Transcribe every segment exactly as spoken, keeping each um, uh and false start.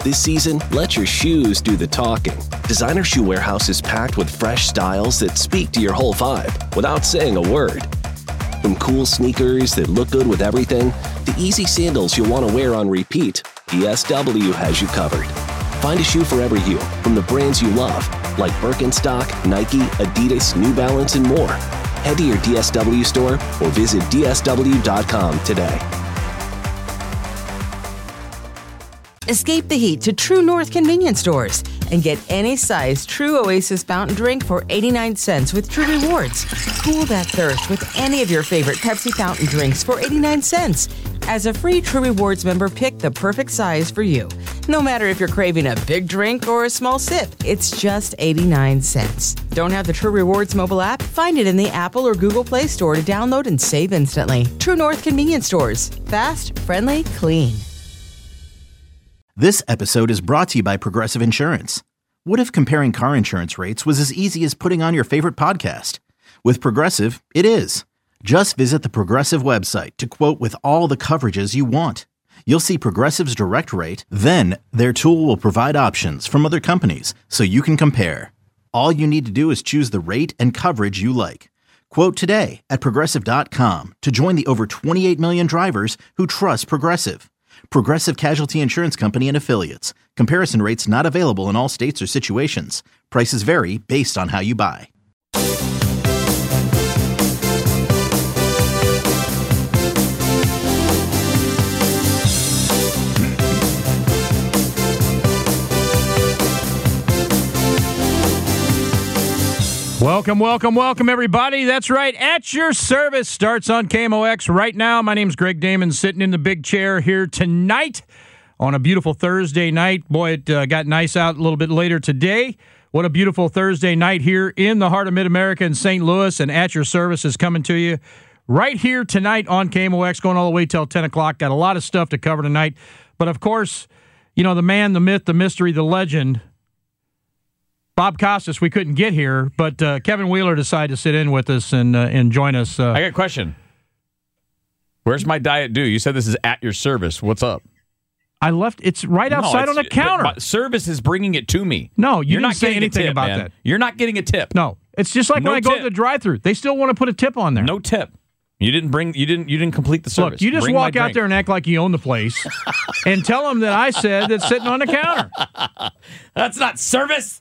This season, let your shoes do the talking. Designer Shoe Warehouse is packed with fresh styles that speak to your whole vibe without saying a word. From cool sneakers that look good with everything, to easy sandals you'll want to wear on repeat, D S W has you covered. Find a shoe for every you from the brands you love, like Birkenstock, Nike, Adidas, New Balance, and more. Head to your D S W store or visit D S W dot com today. Escape the heat to True North convenience stores and get any size True Oasis fountain drink for eighty-nine cents with True Rewards. Cool that thirst with any of your favorite Pepsi fountain drinks for eighty-nine cents. As a free True Rewards member, pick the perfect size for you. No matter if you're craving a big drink or a small sip, it's just eighty-nine cents. Don't have the True Rewards mobile app? Find it in the Apple or Google Play Store to download and save instantly. True North convenience stores. Fast, friendly, clean. This episode is brought to you by Progressive Insurance. What if comparing car insurance rates was as easy as putting on your favorite podcast? With Progressive, it is. Just visit the Progressive website to quote with all the coverages you want. You'll see Progressive's direct rate, then their tool will provide options from other companies so you can compare. All you need to do is choose the rate and coverage you like. Quote today at Progressive dot com to join the over twenty-eight million drivers who trust Progressive. Progressive Casualty Insurance Company and Affiliates. Comparison rates not available in all states or situations. Prices vary based on how you buy. Welcome, welcome, welcome, everybody. That's right. At Your Service starts on K M O X right now. My name's Greg Damon, sitting in the big chair here tonight on a beautiful Thursday night. Boy, it uh, got nice out a little bit later today. What a beautiful Thursday night here in the heart of Mid-America in Saint Louis, and At Your Service is coming to you right here tonight on K M O X, going all the way till ten o'clock. Got a lot of stuff to cover tonight. But, of course, you know, the man, the myth, the mystery, the legend, Bob Costas, we couldn't get here, but uh, Kevin Wheeler decided to sit in with us and uh, and join us. Uh, I got a question. Where's my Diet Dew? You said this is At Your Service. What's up? I left. It's right outside no, it's, on the counter. But service is bringing it to me. No, you You're didn't not say getting anything a tip, about man. that. You're not getting a tip. No, it's just like No when I go tip. to the drive-thru. They still want to put a tip on there. No tip. You didn't bring. You didn't. You didn't complete the service. Look, you just Bring walk my out drink. there and act like you own the place, and tell them that I said that's sitting on the counter. That's not service.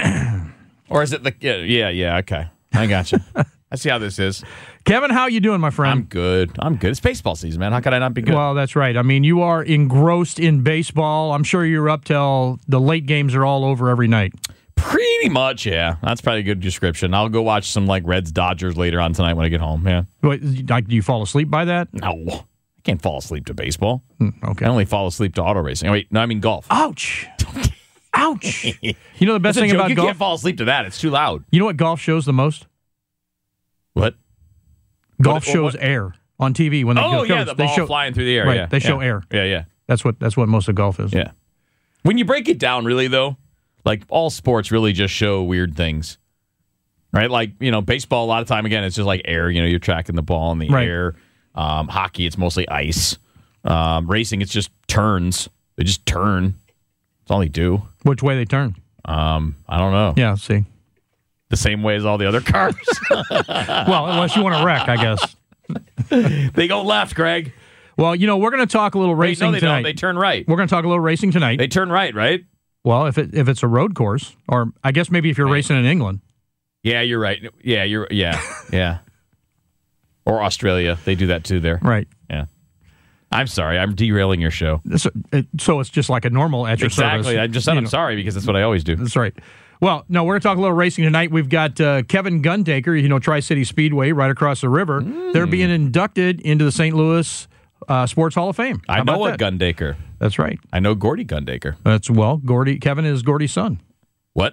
Or is it the? Yeah, yeah, yeah. Okay, I got you. I see how this is. Kevin, how you doing, my friend? I'm good. I'm good. It's baseball season, man. How could I not be good? Well, that's right. I mean, you are engrossed in baseball. I'm sure you're up till the late games are all over every night. Pretty much, yeah. That's probably a good description. I'll go watch some like Reds Dodgers later on tonight when I get home. Yeah. Wait, like, do you fall asleep by that? No, I can't fall asleep to baseball. Hmm, okay. I only fall asleep to auto racing. Oh, wait, no, I mean golf. Ouch. Ouch. You know the best That's a thing joke. about you golf? can't fall asleep to that. It's too loud. You know what golf shows the most? What? Golf What- shows what- air on T V when they Oh, go. yeah, the they ball show, flying through the air. Right, yeah. they show yeah. air. Yeah, yeah. That's what that's what most of golf is. Yeah. When you break it down, really, though, like all sports really just show weird things. Right? Like, you know, baseball, a lot of time, again, it's just like air. You know, you're tracking the ball in the Right. air. Um, hockey, it's mostly ice. Um, racing, it's just turns. They just turn. That's all they do. Which way they turn? Um, I don't know. Yeah, see. The same way as all the other cars. Well, unless you want to wreck, I guess. They go left, Greg. Well, you know, we're going to talk a little Wait, racing no, they tonight. don't. They turn right. We're going to talk a little racing tonight. They turn right, right? Well, if it if it's a road course, or I guess maybe if you're Right. racing in England. Yeah, you're right. Yeah, you're. Yeah, yeah. Or Australia, they do that too. There, Right. Yeah. I'm sorry, I'm derailing your show. So, it, so it's just like a normal at your Exactly. service. I just said You I'm know. sorry because that's what I always do. That's right. Well, no, we're going to talk a little racing tonight. We've got uh, Kevin Gundaker, you know, Tri-City Speedway right across the river. Mm. They're being inducted into the Saint Louis uh, Sports Hall of Fame. I How know about a that? Gundaker. That's right. I know Gordy Gundaker. That's, well, Gordy. Kevin is Gordy's son. What?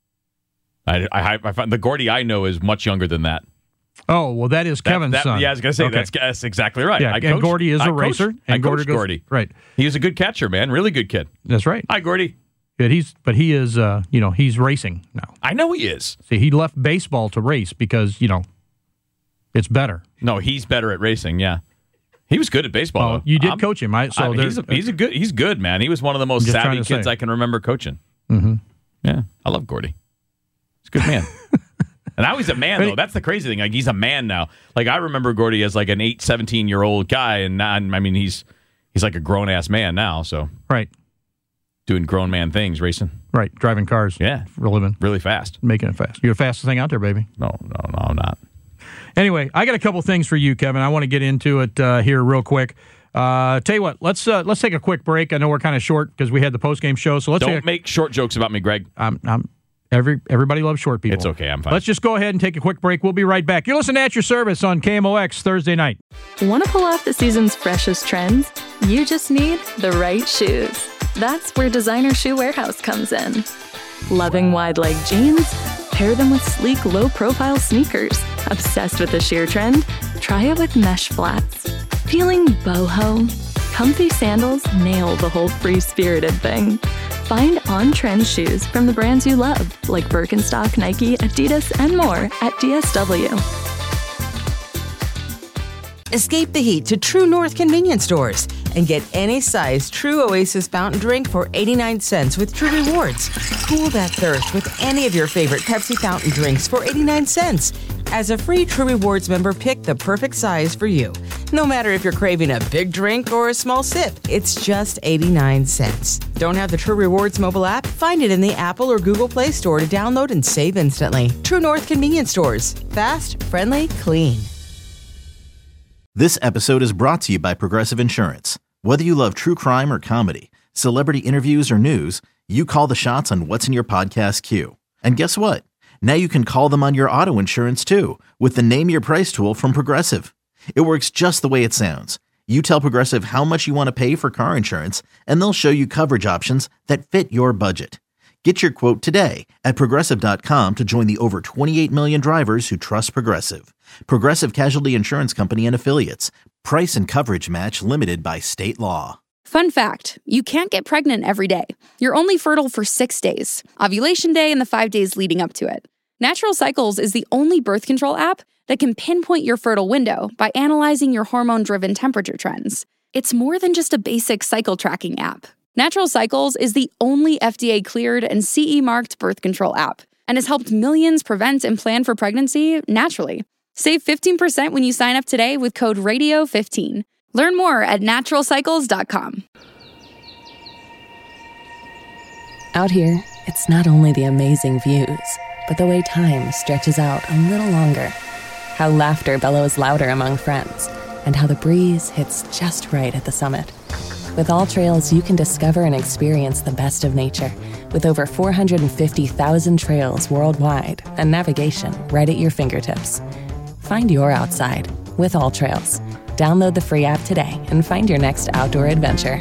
I, I, I find the Gordy I know is much younger than that. Oh, well, that is That- Kevin's that- son. Yeah, I was going to say Okay. that's, that's exactly right. Yeah, I and coached- Gordy is I a coached- racer. I And Gordy coached goes, Gordy. Right. He was a good catcher, man. Really good kid. That's right. Hi, Gordy. But he's, but he is, uh, you know, he's racing now. I know he is. See, he left baseball to race because, you know, it's better. No, he's better at racing, yeah. He was good at baseball. Well, you did I'm, coach him, right? So I mean, he's, a, he's a good. He's good, man. He was one of the most savvy kids say. I can remember coaching. Mm-hmm. Yeah, I love Gordy. He's a good man. And now he's a man, though. That's the crazy thing. Like, he's a man now. Like, I remember Gordy as like an eight, seventeen-year-old guy, and now, I mean, he's he's like a grown-ass man now, so. Right. Doing grown man things, racing. Right, driving cars. Yeah. For a living. Really fast. Making it fast. You're the fastest thing out there, baby. No, no, no, I'm not. Anyway, I got a couple things for you, Kevin. I want to get into it uh, here real quick. Uh, tell you what, let's uh, let's take a quick break. I know we're kind of short because we had the post-game show, so let's Don't take a, make short jokes about me, Greg. I'm, I'm Every Everybody loves short people. It's okay. I'm fine. Let's just go ahead and take a quick break. We'll be right back. You're listening to At Your Service on K M O X Thursday night. Want to pull off the season's freshest trends? You just need the right shoes. That's where Designer Shoe Warehouse comes in. Loving wide-leg jeans? Pair them with sleek, low-profile sneakers. Obsessed with the sheer trend? Try it with mesh flats. Feeling boho? Comfy sandals nail the whole free-spirited thing. Find on-trend shoes from the brands you love, like Birkenstock, Nike, Adidas, and more at D S W. Escape the heat to True North convenience stores and get any size True Oasis fountain drink for eighty-nine cents with True Rewards. Cool that thirst with any of your favorite Pepsi fountain drinks for eighty-nine cents. As a free True Rewards member, pick the perfect size for you. No matter if you're craving a big drink or a small sip, it's just eighty-nine cents. Don't have the True Rewards mobile app? Find it in the Apple or Google Play Store to download and save instantly. True North convenience stores. Fast, friendly, clean. This episode is brought to you by Progressive Insurance. Whether you love true crime or comedy, celebrity interviews or news, you call the shots on what's in your podcast queue. And guess what? Now you can call them on your auto insurance too with the Name Your Price tool from Progressive. It works just the way it sounds. You tell Progressive how much you want to pay for car insurance, and they'll show you coverage options that fit your budget. Get your quote today at Progressive dot com to join the over twenty-eight million drivers who trust Progressive. Progressive Casualty Insurance Company and Affiliates. Price and coverage match limited by state law. Fun fact, you can't get pregnant every day. You're only fertile for six days, ovulation day and the five days leading up to it. Natural Cycles is the only birth control app that can pinpoint your fertile window by analyzing your hormone-driven temperature trends. It's more than just a basic cycle tracking app. Natural Cycles is the only F D A-cleared and C E-marked birth control app and has helped millions prevent and plan for pregnancy naturally. Save fifteen percent when you sign up today with code radio fifteen. Learn more at natural cycles dot com. Out here, it's not only the amazing views, but the way time stretches out a little longer. How laughter bellows louder among friends, and how the breeze hits just right at the summit. With All Trails, you can discover and experience the best of nature with over four hundred fifty thousand trails worldwide and navigation right at your fingertips. Find your outside with All Trails. Download the free app today and find your next outdoor adventure.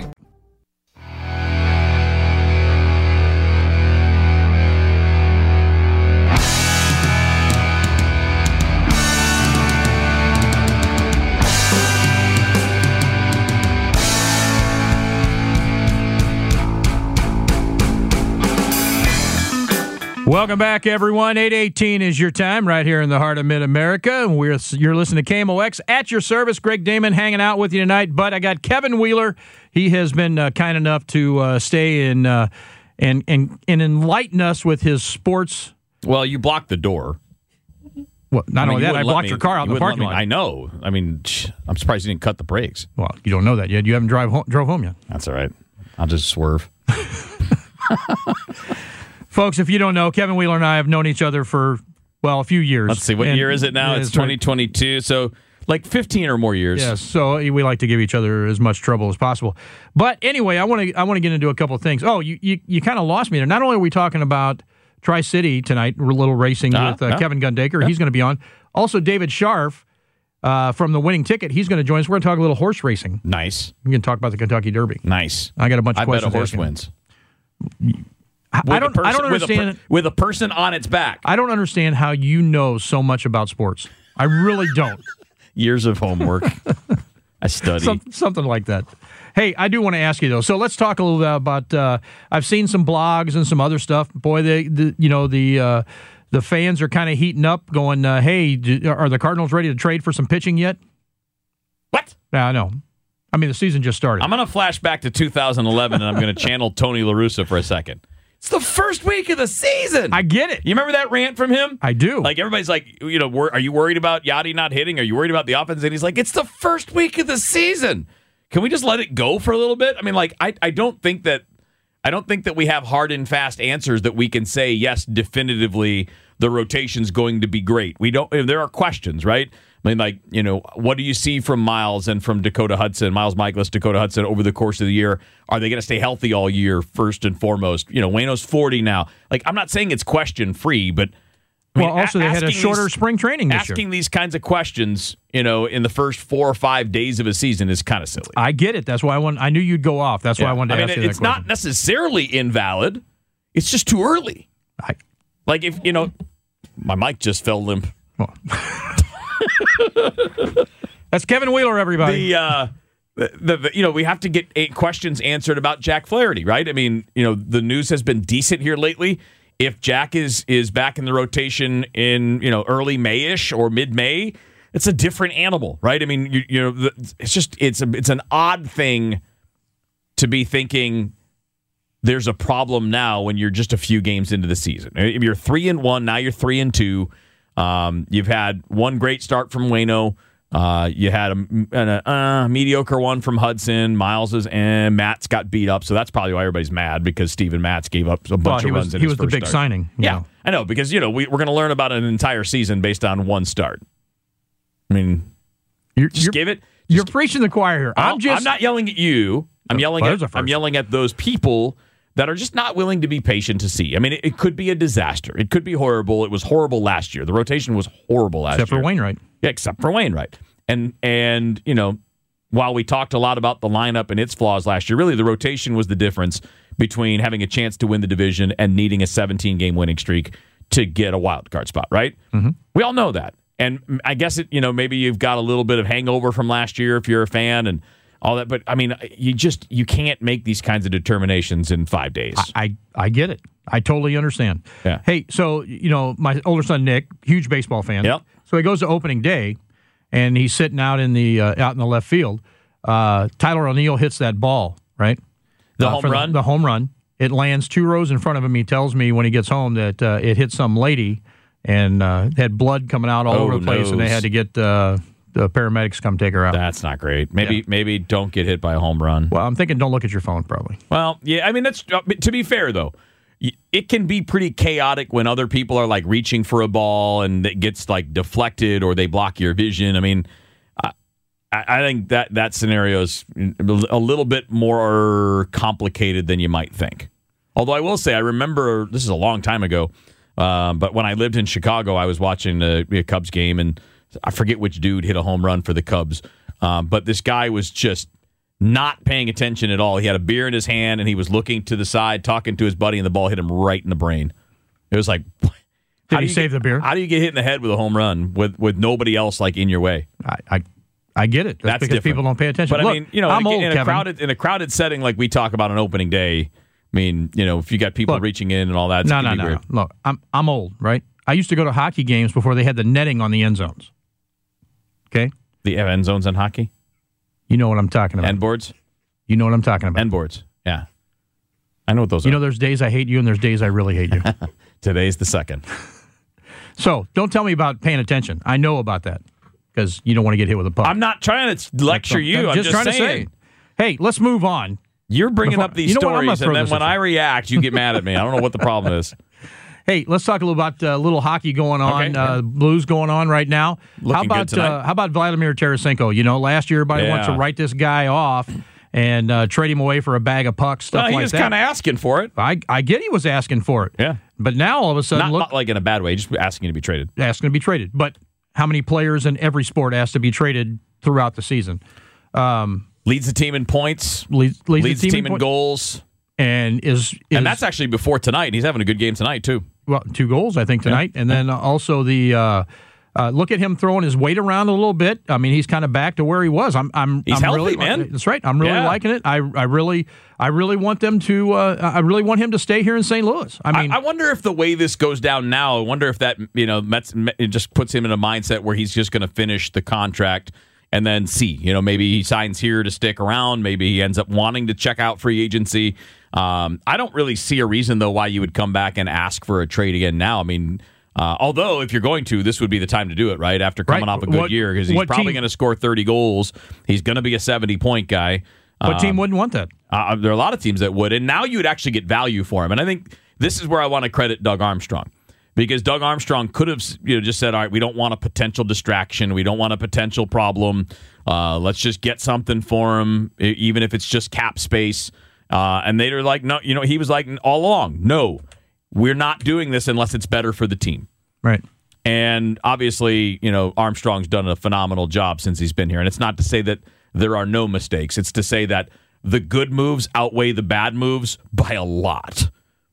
Welcome back, everyone. eight eighteen is your time right here in the heart of Mid-America. We're, you're listening to K M O X. At your service, Greg Damon hanging out with you tonight. But I got Kevin Wheeler. He has been uh, kind enough to uh, stay in, uh, and, and, and enlighten us with his sports. Well, you blocked the door. Well, not I mean, only that, I blocked me, your car out in the parking lot. I know. I mean, I'm surprised you didn't cut the brakes. Well, you don't know that yet. You haven't drive home, drove home yet. That's all right. I'll just swerve. Folks, if you don't know, Kevin Wheeler and I have known each other for, well, a few years. Let's see. What and year is it now? It's twenty twenty-two. So like fifteen or more years. Yes. So we like to give each other as much trouble as possible. But anyway, I want to I want to get into a couple of things. Oh, you you, you kind of lost me there. Not only are we talking about Tri-City tonight, a little racing uh, with uh, uh, Kevin Gundaker. Uh, He's going to be on. Also, David Scharf uh, from the Winning Ticket. He's going to join us. We're going to talk a little horse racing. Nice. We're going to talk about the Kentucky Derby. Nice. I got a bunch of I questions. I bet a horse asking. wins. I don't, person, I don't understand. With a, per, with a person on its back. I don't understand how you know so much about sports. I really don't. Years of homework. I study. Some, something like that. Hey, I do want to ask you, though. So let's talk a little bit about, uh, I've seen some blogs and some other stuff. Boy, they, the, you know, the uh, the fans are kind of heating up, going, uh, hey, do, are the Cardinals ready to trade for some pitching yet? What? Yeah, I know. I mean, the season just started. I'm going to flash back to two thousand eleven, and I'm going to channel Tony La Russa for a second. It's the first week of the season. I get it. You remember that rant from him? I do. Like, everybody's like, you know, are you worried about Yachty not hitting? Are you worried about the offense? And he's like, it's the first week of the season. Can we just let it go for a little bit? I mean, like, I, I don't think that I don't think that we have hard and fast answers that we can say, yes, definitively, the rotation's going to be great. We don't. There are questions, right? I mean, like, you know, what do you see from Miles and from Dakota Hudson, Miles Michaelis, Dakota Hudson over the course of the year? Are they going to stay healthy all year, first and foremost? You know, Waino's forty now. Like, I'm not saying it's question-free, but I mean, well, also, they had a shorter these, spring training this asking year. these kinds of questions, you know, in the first four or five days of a season is kind of silly. I get it. That's why I want. I knew you'd go off. That's yeah. why I wanted to I mean, ask you that it's question. not necessarily invalid. It's just too early. I, like, if, you know, my mic just fell limp. Well. That's Kevin Wheeler, everybody. The, uh, the, the, the you know, we have to get eight questions answered about Jack Flaherty, right? I mean, you know, the news has been decent here lately. If Jack is is back in the rotation in, you know, early May-ish or mid-May, it's a different animal, right? I mean, you, you know, it's just it's a, it's an odd thing to be thinking there's a problem now when you're just a few games into the season. If you're three and one, now you're three and two. Um, you've had one great start from Waino. Uh, you had a, a uh, mediocre one from Hudson. Miles's and Matz got beat up, so that's probably why everybody's mad, because Steven Matz gave up a bunch well, of he runs was, in he his was the first big start. signing. Yeah, know. I know, because you know we, we're going to learn about an entire season based on one start. I mean, you're, just you're, give it. Just, you're preaching the choir here. I'm just. I'm not yelling at you. I'm yelling well, at. I'm yelling at those people that are just not willing to be patient to see. I mean, it, it could be a disaster. It could be horrible. It was horrible last year. The rotation was horrible last except year. Except for Wainwright. Yeah, except for Wainwright. And, and you know, while we talked a lot about the lineup and its flaws last year, really the rotation was the difference between having a chance to win the division and needing a seventeen-game winning streak to get a wild card spot, right? Mm-hmm. We all know that. And I guess, it, you know, maybe you've got a little bit of hangover from last year if you're a fan and all that, but I mean, you just you can't make these kinds of determinations in five days. I, I, I get it. I totally understand. Yeah. Hey, so you know, my older son Nick, huge baseball fan. Yep. So he goes to opening day, and he's sitting out in the uh, out in the left field. Uh, Tyler O'Neill hits that ball, right? The uh, home the, run. The home run. It lands two rows in front of him. He tells me when he gets home that uh, it hit some lady and uh, had blood coming out all oh, over the place, noes. and they had to get. Uh, The paramedics come take her out. That's not great. Maybe Yeah. maybe don't get hit by a home run. Well, I'm thinking don't look at your phone, probably. Well, yeah, I mean, that's uh, to be fair, though. It can be pretty chaotic when other people are, like, reaching for a ball and it gets, like, deflected or they block your vision. I mean, I, I think that, that scenario is a little bit more complicated than you might think. Although I will say, I remember, this is a long time ago, uh, but when I lived in Chicago, I was watching a, a Cubs game, and I forget which dude hit a home run for the Cubs, um, but this guy was just not paying attention at all. He had a beer in his hand, and he was looking to the side, talking to his buddy, and the ball hit him right in the brain. It was like, Did how he do you save get, the beer? How do you get hit in the head with a home run with, with nobody else like in your way? I I, I get it. That's, That's because different. people don't pay attention. But Look, I mean, you know, I'm in, old, in a Kevin. crowded in a crowded setting like we talk about on opening day. I mean, you know, if you got people Look, reaching in and all that, it's no, gonna no, be no, weird. no. Look, I'm I'm old, right? I used to go to hockey games before they had the netting on the end zones. Okay, The end zones in hockey, you know what I'm talking about. end boards, you know what I'm talking about. end boards. Yeah, I know what those you are. know, there's days I hate you, and there's days I really hate you. Today's the second. So don't tell me about paying attention. I know about that because you don't want to get hit with a puck. I'm not trying to lecture you. I'm just, trying saying. to say. Hey, let's move on. You're bringing Before- up these you know what? I'm gonna stories, throw and then this when at I you. react, you get mad at me. I don't know what the problem is. Hey, let's talk a little about a uh, little hockey going on. Okay, uh, yeah. Blues going on right now. Looking how good about tonight. uh, how about Vladimir Tarasenko? You know, last year everybody Yeah. wants to write this guy off and uh, trade him away for a bag of pucks, stuff Well, he like was that. kind of asking for it. I I get he was asking for it. Yeah. But now all of a sudden, Not, look, not like in a bad way, just asking to be traded. asking to be traded. But how many players in every sport asked to be traded throughout the season? Um, Leads the team in points. leads, leads, Leads the the team in in point- goals. and is, is And that's actually before tonight. He's having a good game tonight, too. well, two goals, I think, tonight. And then also the uh, uh, look at him throwing his weight around a little bit. I mean, he's kind of back to where he was. I'm, I'm, He's I'm healthy, really, man. That's right. I'm really Yeah. liking it. I, I really, I really want them to. Uh, I really want him to stay here in Saint Louis. I mean, I, I wonder if the way this goes down now, I wonder if that, you know, Mets, it just puts him in a mindset where he's just going to finish the contract and then see. You know, maybe he signs here to stick around. Maybe he ends up wanting to check out free agency. Um, I don't really see a reason, though, why you would come back and ask for a trade again now. I mean, uh, although if you're going to, this would be the time to do it, right? After coming right. off a good what, year, because he's probably going to score thirty goals. He's going to be a seventy-point guy. What um, team wouldn't want that? Uh, there are a lot of teams that would, and now you would actually get value for him. And I think this is where I want to credit Doug Armstrong, because Doug Armstrong could have, you know, just said, all right, we don't want a potential distraction. We don't want a potential problem. Uh, let's just get something for him, even if it's just cap space. Uh, and they were like, no, you know, he was like all along, no, we're not doing this unless it's better for the team. Right. And obviously, you know, Armstrong's done a phenomenal job since he's been here. And it's not to say that there are no mistakes. It's to say that the good moves outweigh the bad moves by a lot.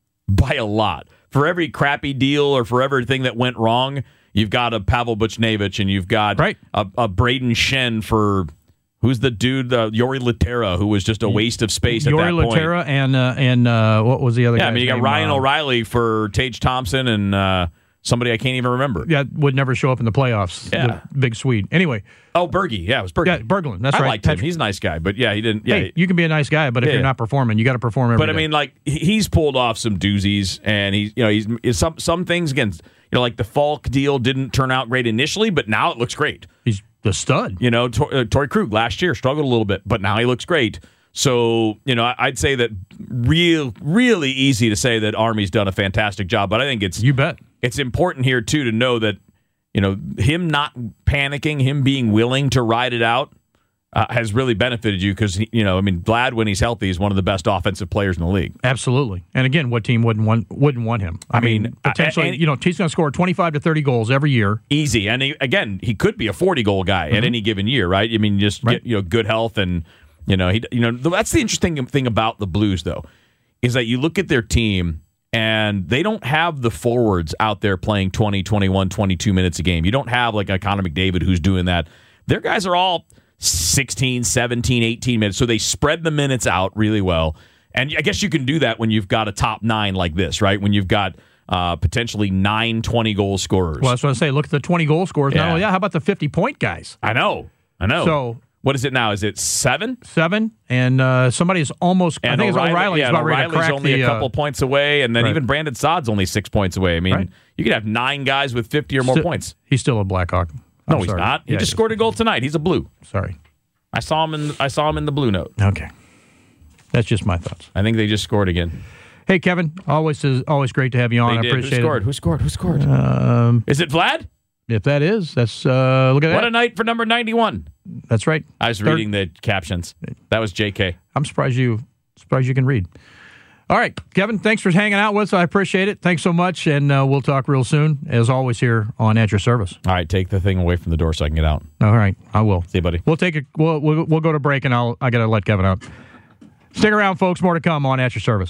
By a lot. For every crappy deal or for everything that went wrong, you've got a Pavel Buchnevich and you've got right. a, a Braden Shen for... Who's the dude, uh, Yori Laterra, who was just a waste of space Yori at that point. Yori Laterra and, uh, and uh, what was the other yeah, guy? I mean, you got name? Ryan uh, O'Reilly for Tage Thompson and uh, somebody I can't even remember. Yeah, would never show up in the playoffs. Yeah. The big Swede. Anyway. Oh, Berge. Yeah, it was Berge. Yeah, Berglund. That's I right. liked him. He's a nice guy, but yeah, he didn't. Yeah, hey, you can be a nice guy, but if yeah, you're yeah. not performing, you got to perform every But I day. mean, like he's pulled off some doozies, and he's you know he's, he's some some things again. You know, like the Falk deal didn't turn out great initially, but now it looks great. He's the stud. You know, Tor- uh, Torrey Krug last year struggled a little bit, but now he looks great. So, you know, I- I'd say that real, really easy to say that Army's done a fantastic job, but I think it's you bet it's important here too to know that, you know, him not panicking, him being willing to ride it out uh, has really benefited you because, you know, I mean, Vlad, when he's healthy, is one of the best offensive players in the league. Absolutely. And again, what team wouldn't want wouldn't want him? I, I mean, mean, potentially, and, you know, he's going to score twenty-five to thirty goals every year. Easy. And he, again, he could be a forty-goal guy mm-hmm. at any given year, right? I mean, just right. get, you know, good health and, you know, he, you know, that's the interesting thing about the Blues, though, is that you look at their team and they don't have the forwards out there playing twenty, twenty-one, twenty-two minutes a game. You don't have like a Connor McDavid who's doing that. Their guys are all sixteen, seventeen, eighteen minutes, so they spread the minutes out really well. And I guess you can do that when you've got a top nine like this, right? When you've got uh, potentially nine twenty-goal scorers. Well, that's what I say. Look at the twenty-goal scorers. Yeah. Not only that, how about the fifty-point guys? I know. I know. So what is it now? Is it seven? Seven, and uh, somebody's almost. And I think O'Reilly, it's O'Reilly's yeah, about ready to O'Reilly's crack only the, a couple uh, points away, and then right. even Brandon Saad's only six points away. I mean, right. you could have nine guys with fifty or more Still, points. He's still a Blackhawk. I'm no, he's sorry. not. He yeah, just he scored a goal tonight. He's a Blue. Sorry, I saw him in. I saw him in the Blue Note. Okay, that's just my thoughts. I think they just scored again. Hey, Kevin, always is always great to have you on. They I did. appreciate Who scored? it. Who scored? Who scored? Um, is it Vlad? If that is, that's uh, look at that. What a night for number ninety-one. That's right. I was Third. reading the captions. That was J K. I'm surprised you surprised you can read. All right, Kevin, thanks for hanging out with us. I appreciate it. Thanks so much, and uh, we'll talk real soon, as always, here on At Your Service. All right, take the thing away from the door so I can get out. All right, I will. See you, buddy. We'll take a we'll we'll, we'll go to break, and I'll I got to let Kevin out. Stick around, folks. More to come on At Your Service.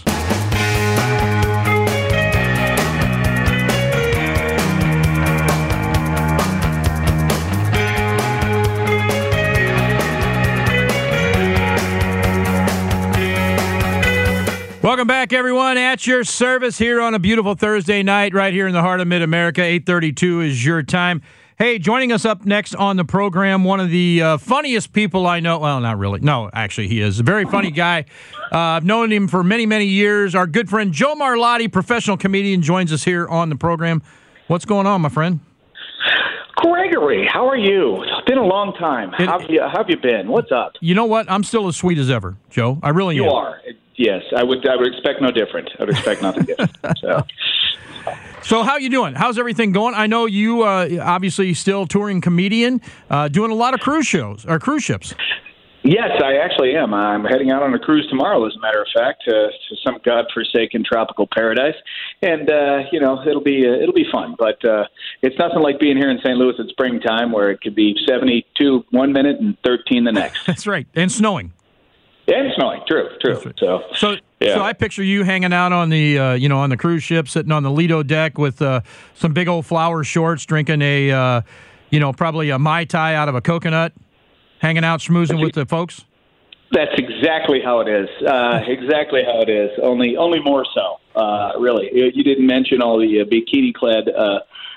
Welcome back, everyone. At Your Service here on a beautiful Thursday night right here in the heart of Mid-America. eight thirty-two is your time. Hey, joining us up next on the program, one of the uh, funniest people I know. Well, not really. No, actually, he is a very funny guy. Uh, I've known him for many, many years. Our good friend Joe Marlotti, professional comedian, joins us here on the program. What's going on, my friend? Gregory, how are you? It's been a long time. It, how, have you, how have you been? What's up? You know what? I'm still as sweet as ever, Joe. I really you am. You are. Yes, I would. I would expect no different. I would expect nothing different. So, so how you doing? How's everything going? I know you uh, obviously still touring comedian, uh, doing a lot of cruise shows or cruise ships. Yes, I actually am. I'm heading out on a cruise tomorrow, as a matter of fact, uh, to some godforsaken tropical paradise, and uh, you know it'll be uh, it'll be fun. But uh, it's nothing like being here in Saint Louis at springtime, where it could be seventy-two one minute and thirteen the next. That's right, and snowing. And snowing, true, true. Right. So, so, yeah. so I picture you hanging out on the, uh, you know, on the cruise ship, sitting on the Lido deck with uh, some big old flower shorts, drinking a, uh, you know, probably a Mai Tai out of a coconut, hanging out, schmoozing with the folks. That's exactly how it is. Uh, exactly how it is. Only, only more so. Uh, really, you didn't mention all the uh, bikini-clad uh,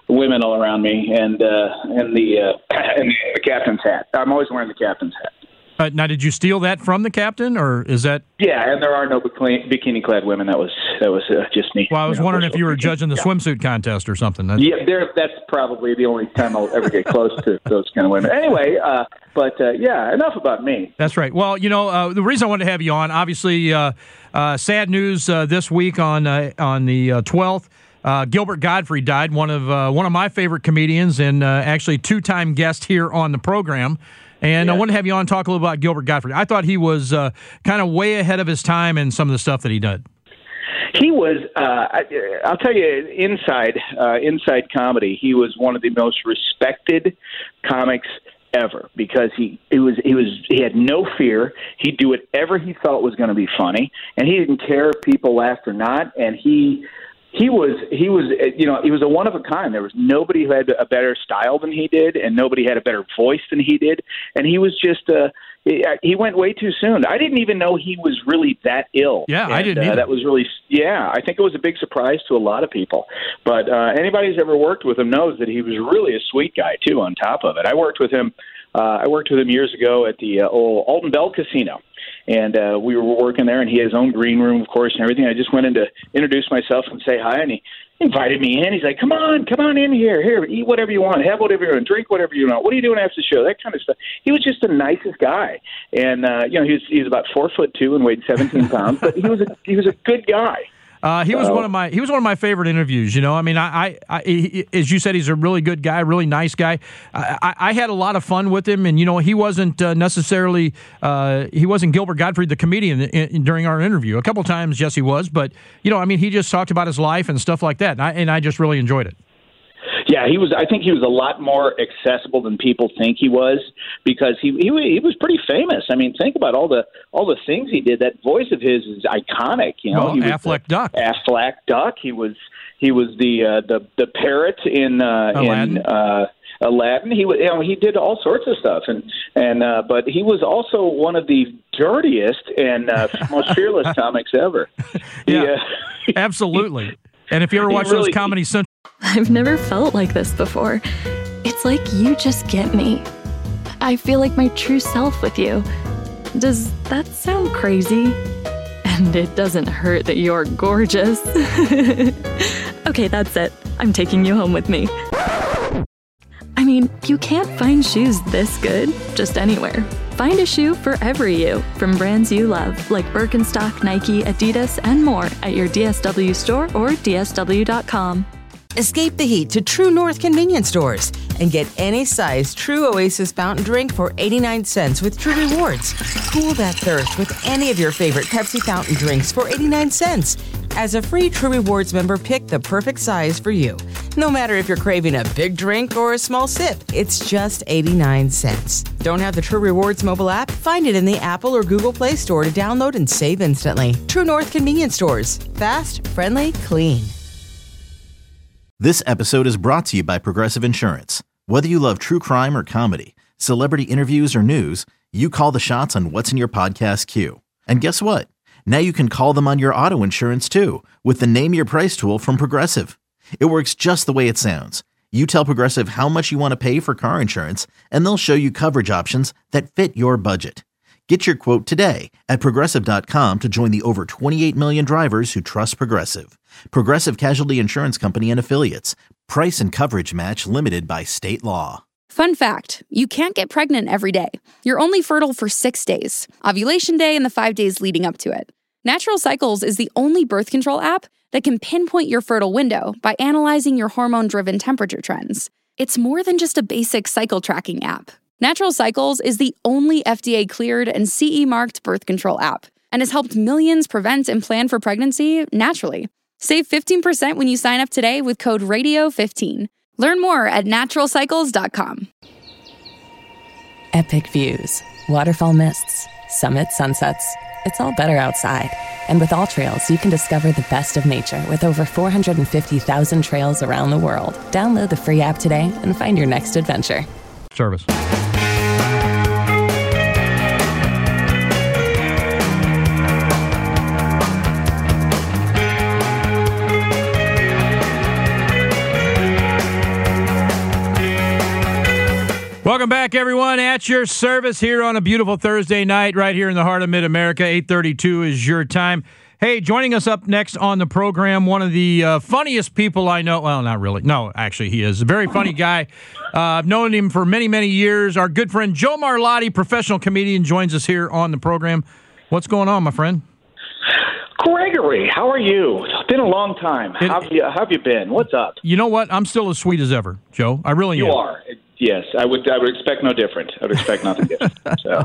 women all around me, and uh, and the uh, and the captain's hat. I'm always wearing the captain's hat. Uh, now, did you steal that from the captain, or is that? Yeah, and there are no bikini-clad women. That was that was uh, just me. Well, I was you know, wondering if you were judging the yeah. swimsuit contest or something. That's... Yeah, there. That's probably the only time I'll ever get close to those kind of women. Anyway, uh, but uh, yeah, enough about me. That's right. Well, you know, uh, the reason I wanted to have you on, obviously, uh, uh, sad news uh, this week on uh, on the uh, twelfth. Uh, Gilbert Gottfried died, one of uh, one of my favorite comedians, and uh, actually two-time guest here on the program. And yeah. I want to have you on and talk a little about Gilbert Gottfried. I thought he was uh, kind of way ahead of his time in some of the stuff that he did. He was, uh, I'll tell you, inside uh, inside comedy, he was one of the most respected comics ever because he it was he was he had no fear. He'd do whatever he thought was going to be funny, and he didn't care if people laughed or not. And he. He was, he was, you know, he was a one of a kind. There was nobody who had a better style than he did, and nobody had a better voice than he did. And he was just, uh, he, he went way too soon. I didn't even know he was really that ill. Yeah, and, I didn't either. Uh, that was really, yeah, I think it was a big surprise to a lot of people. But uh, anybody who's ever worked with him knows that he was really a sweet guy, too, on top of it. I worked with him, uh, I worked with him years ago at the uh, old Alton Bell Casino. And uh, we were working there, and he had his own green room, of course, and everything. I just went in to introduce myself and say hi, and he invited me in. He's like, come on, come on in here. Here, eat whatever you want, have whatever you want, drink whatever you want. What are you doing after the show? That kind of stuff. He was just the nicest guy. And, uh, you know, he was, he was about four foot two and weighed seventeen pounds, but he was a, he was a good guy. Uh, he was so, one of my he was one of my favorite interviews. You know, I mean, I, I, I he, as you said, he's a really good guy, really nice guy. I, I, I had a lot of fun with him, and you know, he wasn't uh, necessarily uh, he wasn't Gilbert Gottfried the comedian in, in, during our interview. A couple times, yes, he was, but you know, I mean, he just talked about his life and stuff like that, and I, and I just really enjoyed it. Yeah, he was. I think he was a lot more accessible than people think he was because he he he was pretty famous. I mean, think about all the all the things he did. That voice of his is iconic. You know, well, he was Affleck the, Duck. Affleck Duck. He was he was the uh, the the parrot in uh, Aladdin. in uh, Aladdin. He was you know he did all sorts of stuff and and uh, but he was also one of the dirtiest and uh, most fearless comics ever. Yeah, he, uh, absolutely. And if you ever watch really, those Comedy Central. I've never felt like this before. It's like you just get me. I feel like my true self with you. Does that sound crazy? And it doesn't hurt that you're gorgeous. Okay, that's it. I'm taking you home with me. I mean, you can't find shoes this good just anywhere. Find a shoe for every you from brands you love, like Birkenstock, Nike, Adidas, and more at your D S W store or D S W dot com. Escape the heat to True North convenience stores and get any size True Oasis fountain drink for eighty-nine cents with True Rewards. Cool that thirst with any of your favorite Pepsi fountain drinks for eighty-nine cents. As a free True Rewards member, pick the perfect size for you. No matter if you're craving a big drink or a small sip, it's just eighty-nine cents. Don't have the True Rewards mobile app? Find it in the Apple or Google Play Store to download and save instantly. True North convenience stores. Fast, friendly, clean. This episode is brought to you by Progressive Insurance. Whether you love true crime or comedy, celebrity interviews or news, you call the shots on what's in your podcast queue. And guess what? Now you can call them on your auto insurance too with the Name Your Price tool from Progressive. It works just the way it sounds. You tell Progressive how much you want to pay for car insurance, and they'll show you coverage options that fit your budget. Get your quote today at Progressive dot com to join the over twenty-eight million drivers who trust Progressive. Progressive Casualty Insurance Company and Affiliates. Price and coverage match limited by state law. Fun fact, you can't get pregnant every day. You're only fertile for six days, ovulation day and the five days leading up to it. Natural Cycles is the only birth control app that can pinpoint your fertile window by analyzing your hormone-driven temperature trends. It's more than just a basic cycle tracking app. Natural Cycles is the only F D A-cleared and C E-marked birth control app and has helped millions prevent and plan for pregnancy naturally. Save fifteen percent when you sign up today with code radio fifteen. Learn more at natural cycles dot com. Epic views, waterfall mists, summit sunsets. It's all better outside. And with AllTrails, you can discover the best of nature with over four hundred fifty thousand trails around the world. Download the free app today and find your next adventure. Service. Welcome back, everyone. At your service here on a beautiful Thursday night right here in the heart of Mid-America. eight thirty-two is your time. Hey, joining us up next on the program, one of the uh, funniest people I know. Well, not really. No, actually, he is a very funny guy. Uh, I've known him for many, many years. Our good friend Joe Marlotti, professional comedian, joins us here on the program. What's going on, my friend? Gregory, how are you? It's been a long time. It, how, have you, how have you been? What's up? You know what? I'm still as sweet as ever, Joe. I really you am. You are. Yes, I would. I would expect no different. I would expect nothing different. So.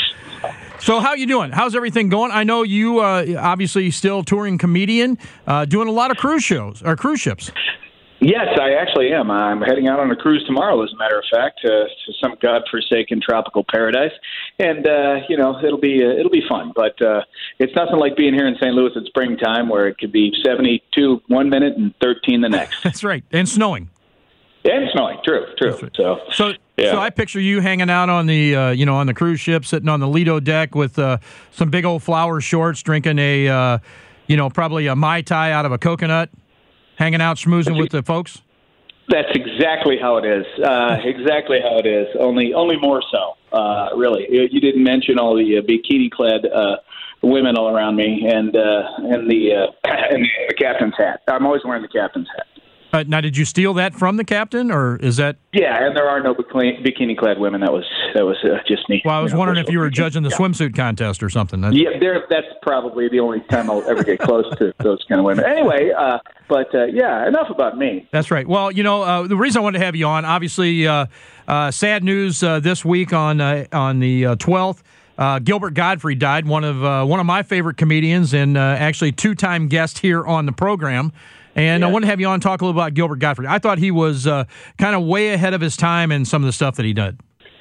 So how you doing? How's everything going? I know you uh, obviously still touring comedian, uh, doing a lot of cruise shows or cruise ships. Yes, I actually am. I'm heading out on a cruise tomorrow, as a matter of fact, uh, to some godforsaken tropical paradise, and uh, you know it'll be uh, it'll be fun. But uh, it's nothing like being here in Saint Louis at springtime, where it could be seventy-two one minute and thirteen the next. That's right, and snowing. And snowing, true, true. Right. So, so, yeah. so I picture you hanging out on the, uh, you know, on the cruise ship, sitting on the Lido deck with uh, some big old flower shorts, drinking a, uh, you know, probably a Mai Tai out of a coconut, hanging out, schmoozing with the folks. That's exactly how it is. Uh, exactly how it is. Only, only more so. Uh, really, you didn't mention all the uh, bikini-clad uh, women all around me, and uh, and the uh, and the captain's hat. I'm always wearing the captain's hat. Uh, now, did you steal that from the captain, or is that? Yeah, and there are no bikini-clad women. That was that was uh, just me. Well, I was you know, wondering if you were judging the yeah. swimsuit contest or something. That's... Yeah, there. That's probably the only time I'll ever get close to those kind of women. Anyway, uh, but uh, yeah, enough about me. That's right. Well, you know, uh, the reason I wanted to have you on, obviously, uh, uh, sad news uh, this week on uh, on the uh, twelfth. Uh, Gilbert Gottfried died, one of uh, one of my favorite comedians, and uh, actually two-time guest here on the program. And yeah. I want to have you on and talk a little about Gilbert Gottfried. I thought he was uh, kind of way ahead of his time in some of the stuff that he did.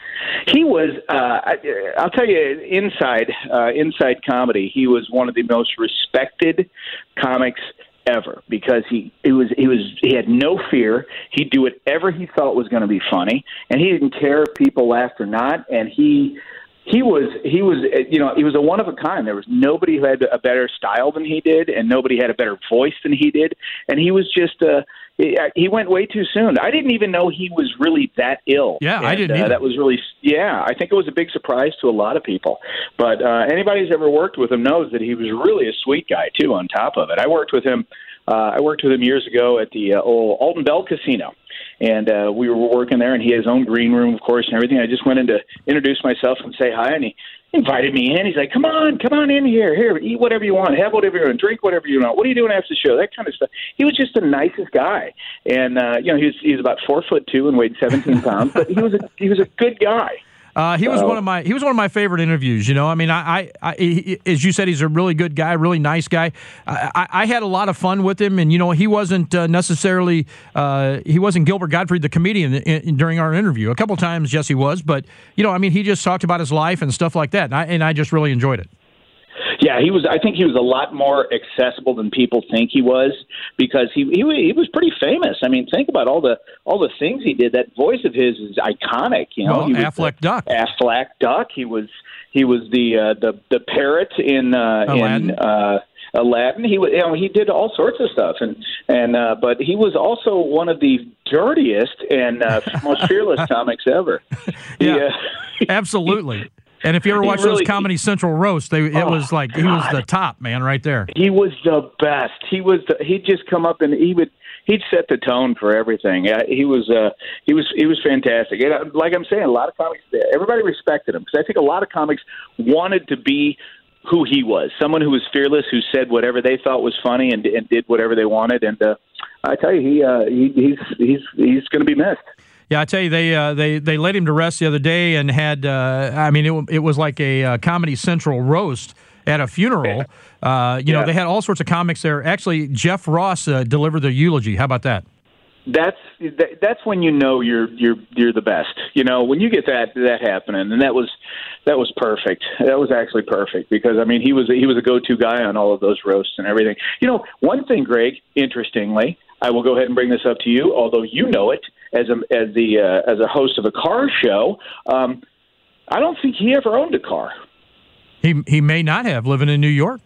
He was, uh, I'll tell you, inside uh, inside comedy, he was one of the most respected comics ever because he it was he was he had no fear. He'd do whatever he thought was going to be funny, and he didn't care if people laughed or not. And he. He was, he was, you know, he was a one of a kind. There was nobody who had a better style than he did, and nobody had a better voice than he did. And he was just, uh, he, he went way too soon. I didn't even know he was really that ill. Yeah, and, I didn't either. Uh, that was really, yeah, I think it was a big surprise to a lot of people. But uh, anybody who's ever worked with him knows that he was really a sweet guy, too, on top of it. I worked with him, uh, I worked with him years ago at the uh, old Alton Bell Casino. And uh, we were working there, and he had his own green room, of course, and everything. I just went in to introduce myself and say hi, and he invited me in. He's like, come on, come on in here. Here, eat whatever you want, have whatever you want, drink whatever you want. What are you doing after the show? That kind of stuff. He was just the nicest guy. And, uh, you know, he was, he was about four foot two and weighed seventeen pounds, but he was a, he was a good guy. Uh, he was one of my he was one of my favorite interviews. You know, I mean, I, I, I he, as you said, he's a really good guy, really nice guy. I, I, I had a lot of fun with him, and you know, he wasn't uh, necessarily uh, he wasn't Gilbert Gottfried the comedian in, in, during our interview. A couple times, yes, he was, but you know, I mean, he just talked about his life and stuff like that, and I, and I just really enjoyed it. Yeah, he was. I think he was a lot more accessible than people think he was because he he he was pretty famous. I mean, think about all the all the things he did. That voice of his is iconic. You know, well, he was Affleck the, Duck. Affleck Duck. He was he was the uh, the the parrot in uh, Aladdin. in uh, Aladdin. He was you know he did all sorts of stuff and and uh, but he was also one of the dirtiest and uh, most fearless comics ever. Yeah, he, uh, absolutely. And if you ever watch really, those Comedy Central roasts, they, it oh, was like he was the top man right there. He was the best. He was. The, he'd just come up and he would. He'd set the tone for everything. Uh, he was. Uh, he was. He was fantastic. And, uh, like I'm saying, a lot of comics. Everybody respected him because I think a lot of comics wanted to be who he was. Someone who was fearless, who said whatever they thought was funny and, and did whatever they wanted. And uh, I tell you, he, uh, he he's he's he's going to be missed. Yeah, I tell you, they uh, they they laid him to rest the other day and had, uh, I mean, it, it was like a uh, Comedy Central roast at a funeral. Uh, you yeah. know, they had all sorts of comics there. Actually, Jeff Ross uh, delivered the eulogy. How about that? That's that's when you know you're you're you're the best. You know, when you get that that happening, and that was that was perfect. That was actually perfect because I mean he was he was a go-to guy on all of those roasts and everything. You know, one thing, Greg, interestingly, I will go ahead and bring this up to you, although you know it as a as the uh, as a host of a car show. Um, I don't think he ever owned a car. He he may not have living in New York.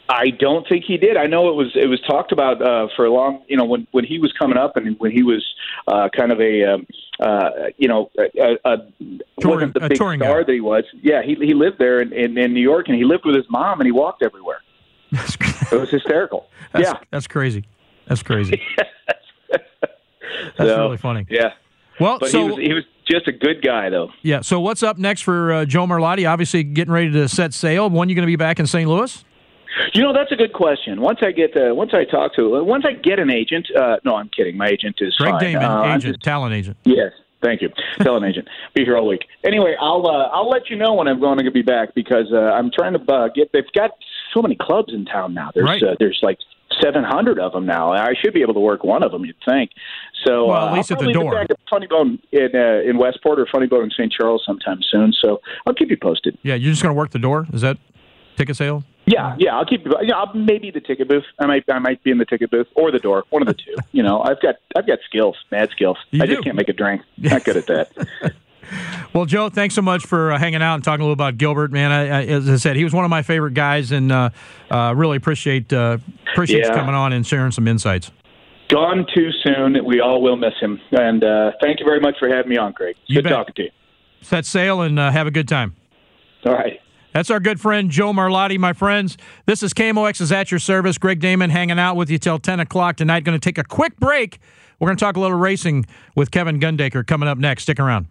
I don't think he did. I know it was it was talked about uh, for a long, you know, when, when he was coming up and when he was uh, kind of a, um, uh, you know, a, a, touring, wasn't the a big touring star guy. that he was. Yeah, he he lived there in, in, in New York, and he lived with his mom, and he walked everywhere. It was hysterical. That's, yeah, that's crazy. That's crazy. That's so, really funny. Yeah. Well, but so he was he was just a good guy, though. Yeah. So what's up next for uh, Joe Marlotti? Obviously, getting ready to set sail. When are you going to be back in Saint Louis? You know, that's a good question. Once I get uh, once I talk to once I get an agent. Uh, no, I'm kidding. My agent is Greg fine. Damon, uh, I'm agent, just- talent agent. Yes. Thank you. Tell an agent. Be here all week. Anyway, I'll uh, I'll let you know when I'm going to be back because uh, I'm trying to uh, get. They've got so many clubs in town now. There's Right. uh, there's like seven hundred of them now. I should be able to work one of them. You'd think. So Well, at uh, least I'll at the probably door. be back at Funny Bone in uh, in Westport or Funny Bone in Saint Charles sometime soon. So I'll keep you posted. Yeah, you're just going to work the door? Is that ticket sale? Yeah, yeah, I'll keep. Yeah, I'll, maybe the ticket booth. I might, I might be in the ticket booth or the door. One of the two. You know, I've got, I've got skills, mad skills. You I do. just can't make a drink. Not good at that. Well, Joe, thanks so much for uh, hanging out and talking a little about Gilbert. Man, I, I, as I said, he was one of my favorite guys, and uh, uh, really appreciate uh, appreciate you Yeah. coming on and sharing some insights. Gone too soon. We all will miss him. And uh, thank you very much for having me on, Craig. You Good bet. talking to you. Set sail and uh, have a good time. All right. That's our good friend Joe Marlotti, my friends. This is K M O X is at your service. Greg Damon hanging out with you till ten o'clock tonight. Going to take a quick break. We're going to talk a little racing with Kevin Gundaker coming up next. Stick around.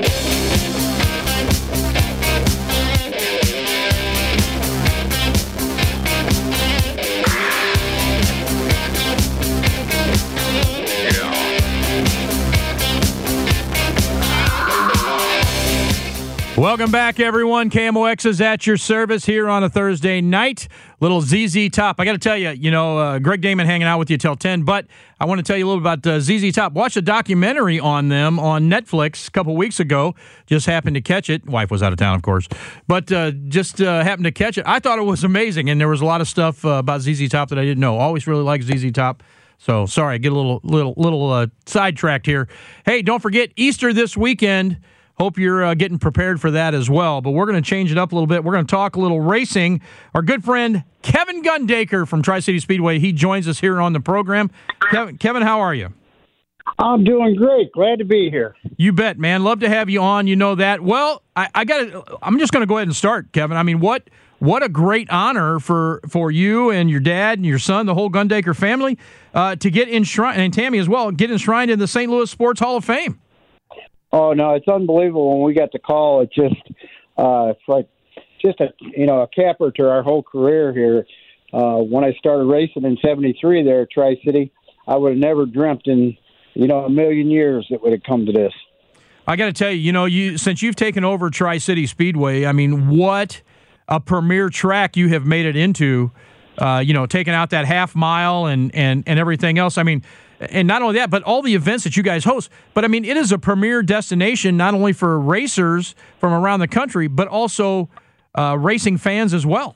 Welcome back, everyone. K M O X is at your service here on a Thursday night. Little Z Z Top. I got to tell you, you know, uh, Greg Damon hanging out with you till ten, but I want to tell you a little about uh, Z Z Top. Watched a documentary on them on Netflix a couple weeks ago. Just happened to catch it. Wife was out of town, of course, but uh, just uh, happened to catch it. I thought it was amazing, and there was a lot of stuff uh, about Z Z Top that I didn't know. Always really liked Z Z Top. So sorry, I get a little little little uh, sidetracked here. Hey, don't forget Easter this weekend. Hope you're uh, getting prepared for that as well. But we're going to change it up a little bit. We're going to talk a little racing. Our good friend Kevin Gundaker from Tri-City Speedway, he joins us here on the program. Kevin, Kevin, how are you? I'm doing great. Glad to be here. You bet, man. Love to have you on. You know that. Well, I, I got. I'm just going to go ahead and start, Kevin. I mean, what what a great honor for for you and your dad and your son, the whole Gundaker family, uh, to get enshrined, and Tammy as well, get enshrined in the Saint Louis Sports Hall of Fame. Oh no, it's unbelievable when we got the call. It just uh, it's like just a you know a capper to our whole career here. Uh, when I started racing in seventy-three there at Tri-City, I would have never dreamt in you know a million years it would have come to this. I got to tell you, you know, you since you've taken over Tri-City Speedway, I mean, what a premier track you have made it into. Uh, you know, taking out that half mile and and and everything else. I mean. And not only that, but all the events that you guys host. But, I mean, it is a premier destination not only for racers from around the country, but also uh, racing fans as well.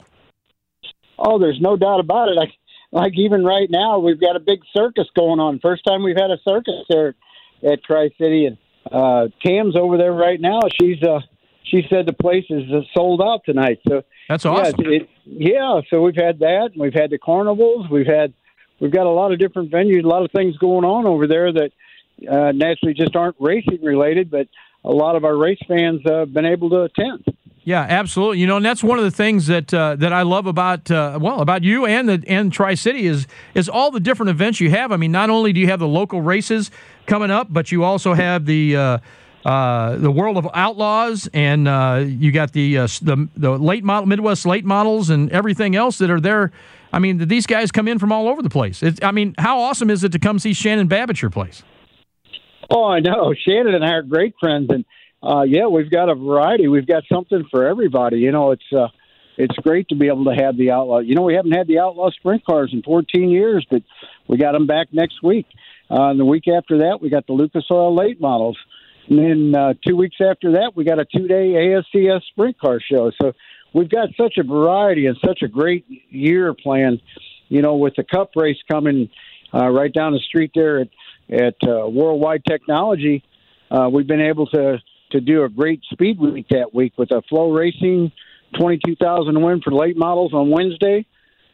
Oh, there's no doubt about it. Like, like even right now, we've got a big circus going on. First time we've had a circus there at Tri-City. And uh, Tam's over there right now. She's uh, she said the place is uh, sold out tonight. So That's awesome. Yeah, it, yeah, so we've had that. And we've had the carnivals. We've had... We've got a lot of different venues, a lot of things going on over there that uh, naturally just aren't racing related, but a lot of our race fans uh, have been able to attend. Yeah, absolutely. You know, and that's one of the things that uh, that I love about uh, well about you and the and Tri-City is is all the different events you have. I mean, not only do you have the local races coming up, but you also have the uh, uh, the World of Outlaws, and uh, you got the uh, the the late model Midwest late models and everything else that are there. I mean, these guys come in from all over the place. It's, I mean, how awesome is it to come see Shannon Babb at your place? Oh, I know. Shannon and I are great friends, and uh, yeah, we've got a variety. We've got something for everybody. You know, it's uh, it's great to be able to have the Outlaw. You know, we haven't had the Outlaw sprint cars in fourteen years, but we got them back next week. Uh, and the week after that, we got the Lucas Oil late models. And then uh, two weeks after that, we got a two-day A S C S sprint car show. So we've got such a variety and such a great year planned, you know, with the Cup race coming uh, right down the street there at, at uh, Worldwide Technology. Uh, we've been able to, to do a great speed week that week with a Flow Racing twenty-two thousand win for late models on Wednesday.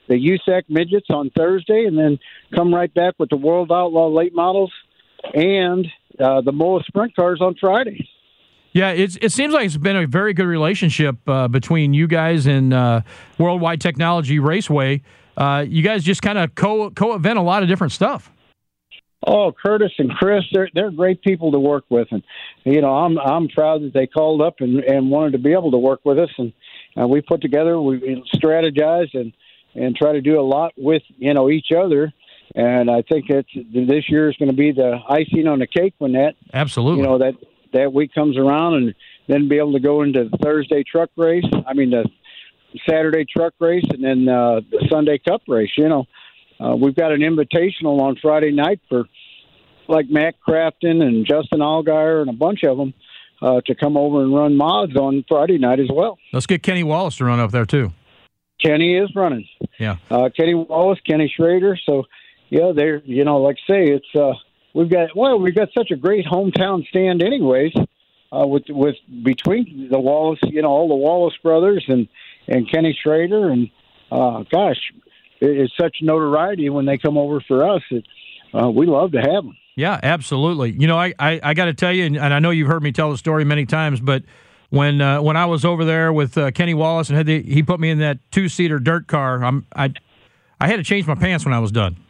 the U S A C midgets on Thursday, and then come right back with the World Outlaw late models and uh, the M O A sprint cars on Friday. Yeah, it's, it seems like it's been a very good relationship uh, between you guys and uh, Worldwide Technology Raceway. Uh, you guys just kind of co co-event a lot of different stuff. Oh, Curtis and Chris, they're they're great people to work with, and you know I'm I'm proud that they called up and, and wanted to be able to work with us, and uh, we put together, we strategized and and try to do a lot with you know each other, and I think it's this year is going to be the icing on the cake when that absolutely you know that that week comes around, and then be able to go into the Thursday truck race. I mean the Saturday truck race, and then uh, the Sunday Cup race. You know. Uh, we've got an invitational on Friday night for like Matt Crafton and Justin Allgaier and a bunch of them uh, to come over and run mods on Friday night as well. Let's get Kenny Wallace to run up there too. Kenny is running. Yeah. Uh, Kenny Wallace, Kenny Schrader. So, yeah, they're, you know, like I say, it's, uh, we've got, well, we've got such a great hometown stand anyways uh, with, with between the Wallace, you know, all the Wallace brothers and, and Kenny Schrader and, uh, gosh, it's such notoriety when they come over for us. It, uh, we love to have them. Yeah, absolutely. You know, I, I, I got to tell you, and, and I know you've heard me tell the story many times, but when uh, when I was over there with uh, Kenny Wallace and had the, he put me in that two-seater dirt car, I'm, I I had to change my pants when I was done.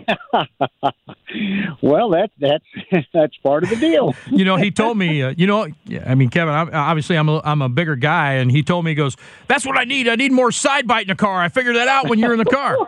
Well, that that's that's part of the deal. You know, he told me, uh, you know, I mean, Kevin, I, obviously I'm a, I'm a bigger guy, and he told me, he goes, that's what I need. I need more side bite in the car. I figured that out when you're in the car.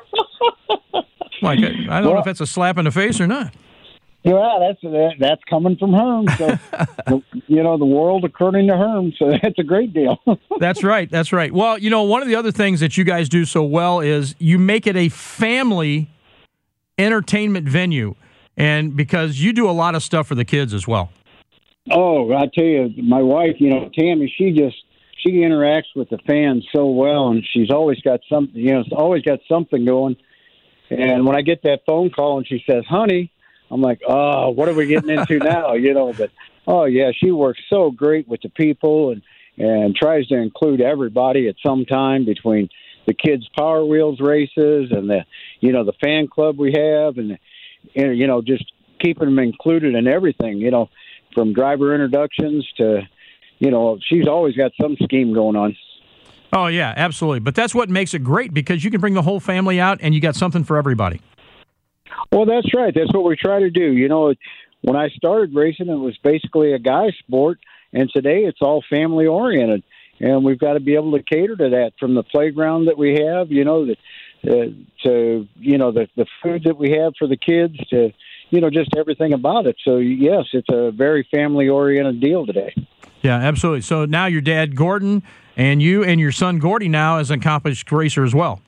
Like, I, I don't well, know if that's a slap in the face or not. Yeah, that's that, that's coming from Herm. So, you know, the world according to Herm. So that's a great deal. That's right. That's right. Well, you know, one of the other things that you guys do so well is you make it a family entertainment venue, and because you do a lot of stuff for the kids as well. Oh, I tell you, my wife, you know, Tammy, she just she interacts with the fans so well, and she's always got something, you know, always got something going. And when I get that phone call and she says, "Honey," I'm like, "Oh, what are we getting into now?" You know, but oh yeah, she works so great with the people and and tries to include everybody at some time between the kids' Power Wheels races and the, you know, the fan club we have, and, and you know, just keeping them included in everything, you know, from driver introductions to, you know, she's always got some scheme going on. Oh, yeah, absolutely. But that's what makes it great, because you can bring the whole family out and you got something for everybody. Well, that's right. That's what we try to do. You know, when I started racing, it was basically a guy sport, and today it's all family oriented. And we've got to be able to cater to that, from the playground that we have, you know, the, uh, to, you know, the, the food that we have for the kids, to, you know, just everything about it. So, yes, it's a very family-oriented deal today. Yeah, absolutely. So now your dad, Gordon, and you and your son, Gordy, now is an accomplished racer as well.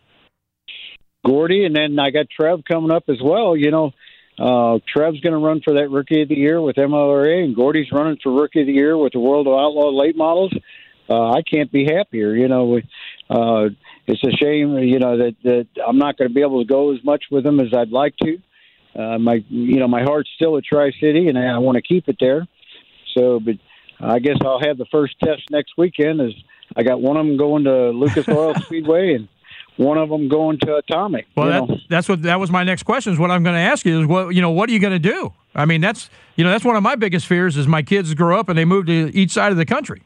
Gordy, and then I got Trev coming up as well. You know, uh, Trev's going to run for that Rookie of the Year with M L R A, and Gordy's running for Rookie of the Year with the World of Outlaw late models. Uh, I can't be happier. You know, uh, it's a shame, you know, that, that I'm not going to be able to go as much with them as I'd like to. Uh, my, you know, my heart's still at Tri-City, and I want to keep it there. So, but I guess I'll have the first test next weekend. Is I got one of them going to Lucas Oil Speedway, and one of them going to Atomic. Well, that, that's what that was my next question. Is what I'm going to ask you is what you know. What are you going to do? I mean, that's you know that's one of my biggest fears is my kids grow up and they move to each side of the country.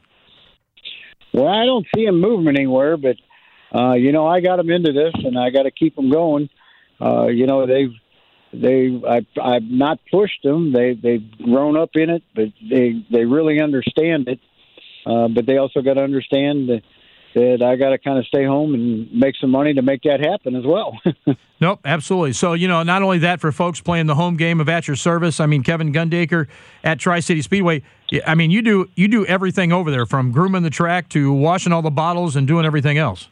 Well, I don't see them moving anywhere, but uh, you know, I got them into this, and I got to keep them going. Uh, you know, they've they I've, I've not pushed them. They they've grown up in it, but they they really understand it. Uh, but they also got to understand that, that I got to kind of stay home and make some money to make that happen as well. Nope, absolutely. So, you know, not only that, for folks playing the home game of At Your Service, I mean, Kevin Gundaker at Tri-City Speedway, I mean, you do you do everything over there, from grooming the track to washing all the bottles and doing everything else.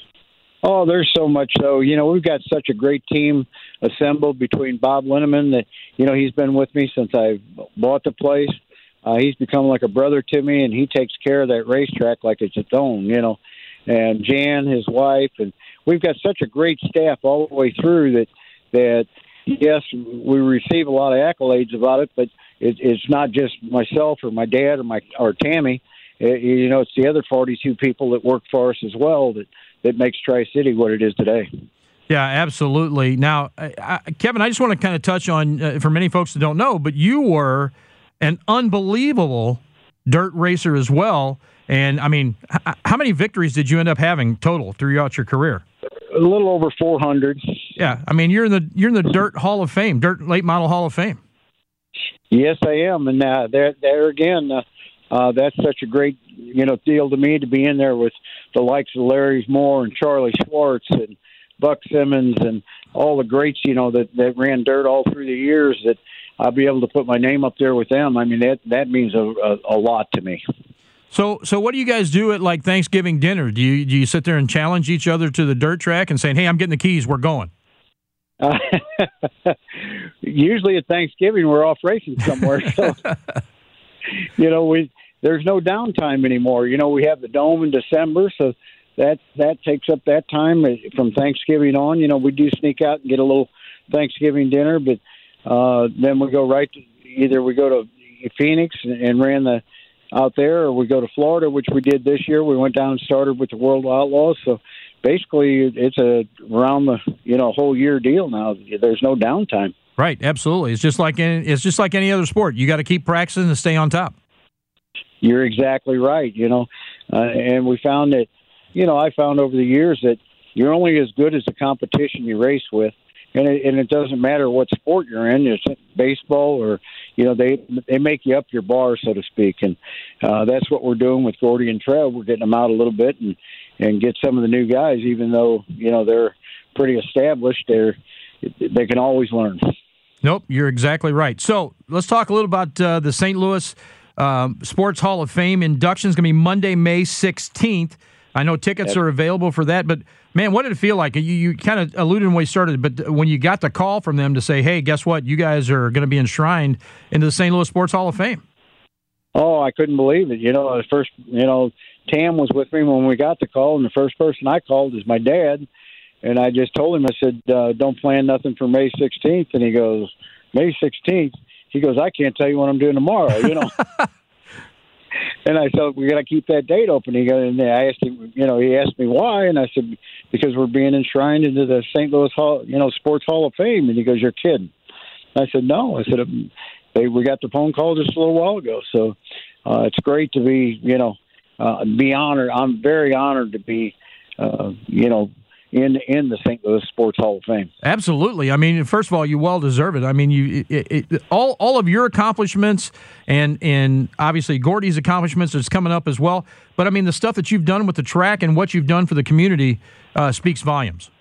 Oh, there's so much. So, you know, we've got such a great team assembled between Bob Linneman that, you know, he's been with me since I bought the place. Uh, he's become like a brother to me, and he takes care of that racetrack like it's its own, you know. And Jan, his wife, and we've got such a great staff all the way through that, that yes, we receive a lot of accolades about it, but it, it's not just myself or my dad or my or Tammy. It, you know, it's the other forty-two people that work for us as well that, that makes Tri-City what it is today. Yeah, absolutely. Now, I, I, Kevin, I just want to kind of touch on, uh, for many folks that don't know, but you were an unbelievable dirt racer as well. And, I mean, h- how many victories did you end up having total throughout your career? A little over four hundred. Yeah, I mean, you're in the you're in the Dirt Hall of Fame, Dirt Late Model Hall of Fame. Yes, I am, and uh, there, there again, uh, uh, that's such a great, you know, deal to me to be in there with the likes of Larry Moore and Charlie Schwartz and Buck Simmons and all the greats, you know, that, that ran dirt all through the years. That I'll be able to put my name up there with them. I mean, that that means a, a, a lot to me. So, so what do you guys do at like Thanksgiving dinner? Do you do you sit there and challenge each other to the dirt track and saying, "Hey, I'm getting the keys, we're going"? Uh, usually at Thanksgiving, we're off racing somewhere. So, you know, we there's no downtime anymore. You know, we have the Dome in December, so that that takes up that time from Thanksgiving on. You know, we do sneak out and get a little Thanksgiving dinner, but uh, then we go right to either we go to Phoenix and, and ran the out there, or we go to Florida, which we did this year. We went down and started with the World Outlaws. So basically, it's a around the you know whole year deal now. There's no downtime. Right, absolutely. It's just like any, it's just like any other sport. You got to keep practicing to stay on top. You're exactly right. You know, uh, and we found that you know I found over the years that you're only as good as the competition you race with. And it, and it doesn't matter what sport you're in, it's baseball or, you know, they they make you up your bar, so to speak. And uh, that's what we're doing with Gordy and Trev. We're getting them out a little bit and, and get some of the new guys, even though, you know, they're pretty established. They're, they can always learn. Nope, you're exactly right. So let's talk a little about uh, the Saint Louis um, Sports Hall of Fame induction. Is going to be Monday, May sixteenth. I know tickets are available for that, but man, what did it feel like? You, you kind of alluded when we started, but when you got the call from them to say, hey, guess what? You guys are going to be enshrined into the Saint Louis Sports Hall of Fame. Oh, I couldn't believe it. You know, the first, you know, Tam was with me when we got the call, and the first person I called is my dad. And I just told him, I said, uh, don't plan nothing for May sixteenth. And he goes, May sixteenth? He goes, I can't tell you what I'm doing tomorrow, you know. And I said, we got to keep that date open. He goes, and I asked him, you know, he asked me why, and I said, because we're being enshrined into the Saint Louis Hall, you know, Sports Hall of Fame. And he goes, you're kidding. I said, no. I said, they, we got the phone call just a little while ago. So uh, it's great to be, you know, uh, be honored. I'm very honored to be, uh, you know, in in the Saint Louis Sports Hall of Fame. Absolutely. I mean, first of all, you well deserve it. I mean, you it, it, all all of your accomplishments and and obviously Gordy's accomplishments is coming up as well. But I mean, the stuff that you've done with the track and what you've done for the community uh, speaks volumes.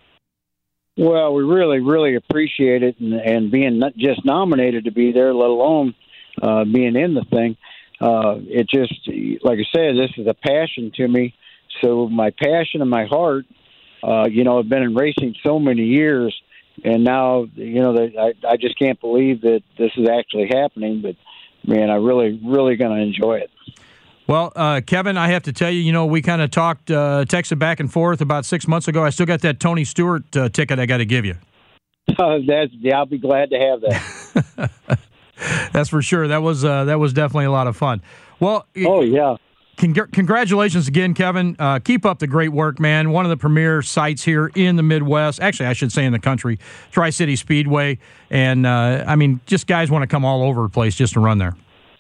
Well, we really, really appreciate it, and, and being not just nominated to be there, let alone uh, being in the thing. Uh, it just, like I said, this is a passion to me. So my passion and my heart. Uh, you know, I've been in racing so many years, and now, you know, I, I just can't believe that this is actually happening. But, man, I really, really going to enjoy it. Well, uh, Kevin, I have to tell you, you know, we kind of talked, uh, texted back and forth about six months ago. I still got that Tony Stewart uh, ticket I got to give you. Uh, that's, yeah, I'll be glad to have that. That's for sure. That was uh, that was definitely a lot of fun. Well, oh, yeah. Cong- congratulations again, Kevin. Uh, keep up the great work, man. One of the premier sites here in the Midwest. Actually, I should say in the country, Tri-City Speedway. And, uh, I mean, just guys want to come all over the place just to run there.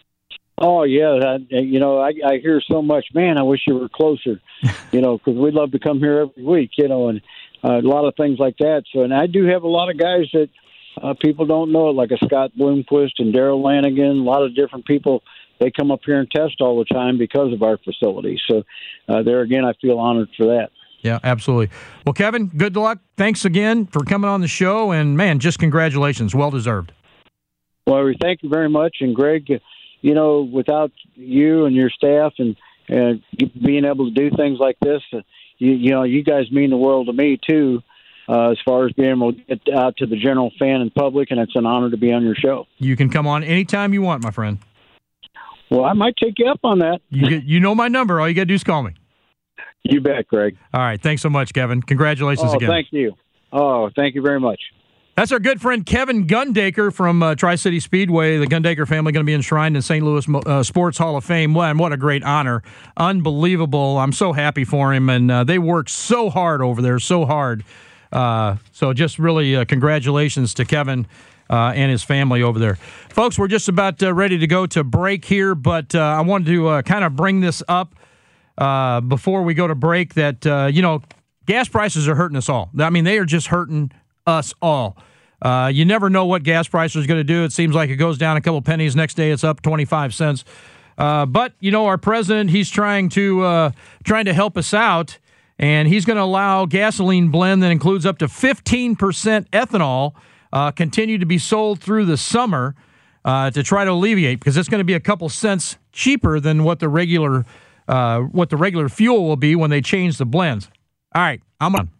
Oh, yeah. I, you know, I, I hear so much, man, I wish you were closer, you know, because we'd love to come here every week, you know, and uh, a lot of things like that. So, and I do have a lot of guys that uh, people don't know, like a Scott Bloomquist and Daryl Lanigan, a lot of different people. They come up here and test all the time because of our facility. So uh, there again, I feel honored for that. Yeah, absolutely. Well, Kevin, good luck. Thanks again for coming on the show. And, man, just congratulations. Well deserved. Well, thank you very much. And, Greg, you know, without you and your staff and, and being able to do things like this, uh, you, you know, you guys mean the world to me, too, uh, as far as being able to get out to the general fan and public. And it's an honor to be on your show. You can come on anytime you want, my friend. Well, I might take you up on that. You get, you know my number. All you got to do is call me. You bet, Greg. All right. Thanks so much, Kevin. Congratulations oh, again. Thank you. Oh, thank you very much. That's our good friend Kevin Gundaker from uh, Tri-City Speedway. The Gundaker family going to be enshrined in Saint Louis uh, Sports Hall of Fame. Well, and what a great honor. Unbelievable. I'm so happy for him. And uh, they work so hard over there, so hard. Uh, so just really uh, congratulations to Kevin uh, and his family over there. Folks, we're just about uh, ready to go to break here, but uh, I wanted to uh, kind of bring this up uh, before we go to break that, uh, you know, gas prices are hurting us all. I mean, they are just hurting us all. Uh, you never know what gas prices are going to do. It seems like it goes down a couple pennies. Next day, it's up twenty-five cents. Uh, but, you know, our president, he's trying to uh, trying to help us out, and he's going to allow gasoline blend that includes up to fifteen percent ethanol uh, continue to be sold through the summer uh, to try to alleviate, because it's going to be a couple cents cheaper than what the regular uh, what the regular fuel will be when they change the blends. All right, I'm on.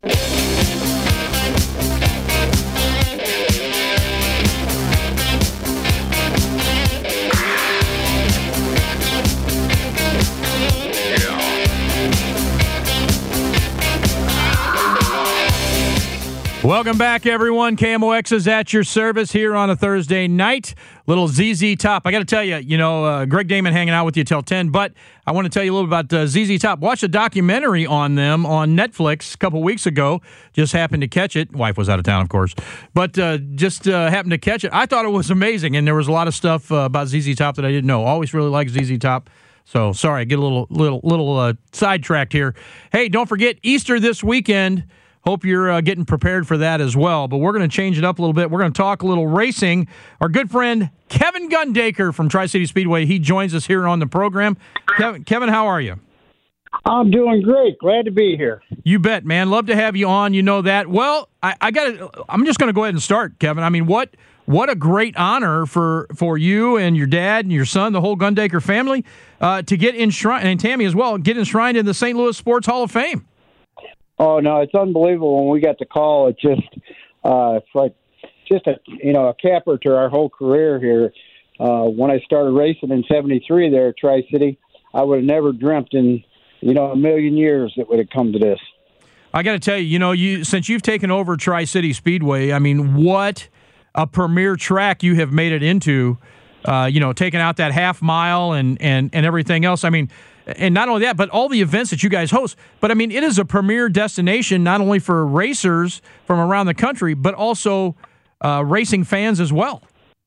Welcome back, everyone. K M O X is at your service here on a Thursday night. Little Z Z Top. I got to tell you, you know, uh, Greg Damon hanging out with you till ten, but I want to tell you a little about uh, Z Z Top. Watched a documentary on them on Netflix a couple weeks ago. Just happened to catch it. Wife was out of town, of course, but uh, just uh, happened to catch it. I thought it was amazing, and there was a lot of stuff uh, about Z Z Top that I didn't know. Always really liked Z Z Top. So sorry, I get a little little little uh, sidetracked here. Hey, don't forget Easter this weekend. Hope you're uh, getting prepared for that as well. But we're going to change it up a little bit. We're going to talk a little racing. Our good friend Kevin Gundaker from Tri-City Speedway, he joins us here on the program. Kevin, Kevin, how are you? I'm doing great. Glad to be here. You bet, man. Love to have you on. You know that. Well, I, I got. I'm just going to go ahead and start, Kevin. I mean, what what a great honor for for you and your dad and your son, the whole Gundaker family, uh, to get enshrined, and Tammy as well, get enshrined in the Saint Louis Sports Hall of Fame. Oh no, it's unbelievable when we got the call. It just, uh, it's like just a you know a capper to our whole career here. Uh, when I started racing in seventy-three there at Tri-City, I would have never dreamt in you know a million years it would have come to this. I got to tell you, you know, you since you've taken over Tri-City Speedway, I mean, what a premier track you have made it into. Uh, you know, taking out that half mile and and and everything else. I mean. And not only that, but all the events that you guys host. But, I mean, it is a premier destination not only for racers from around the country, but also uh, racing fans as well.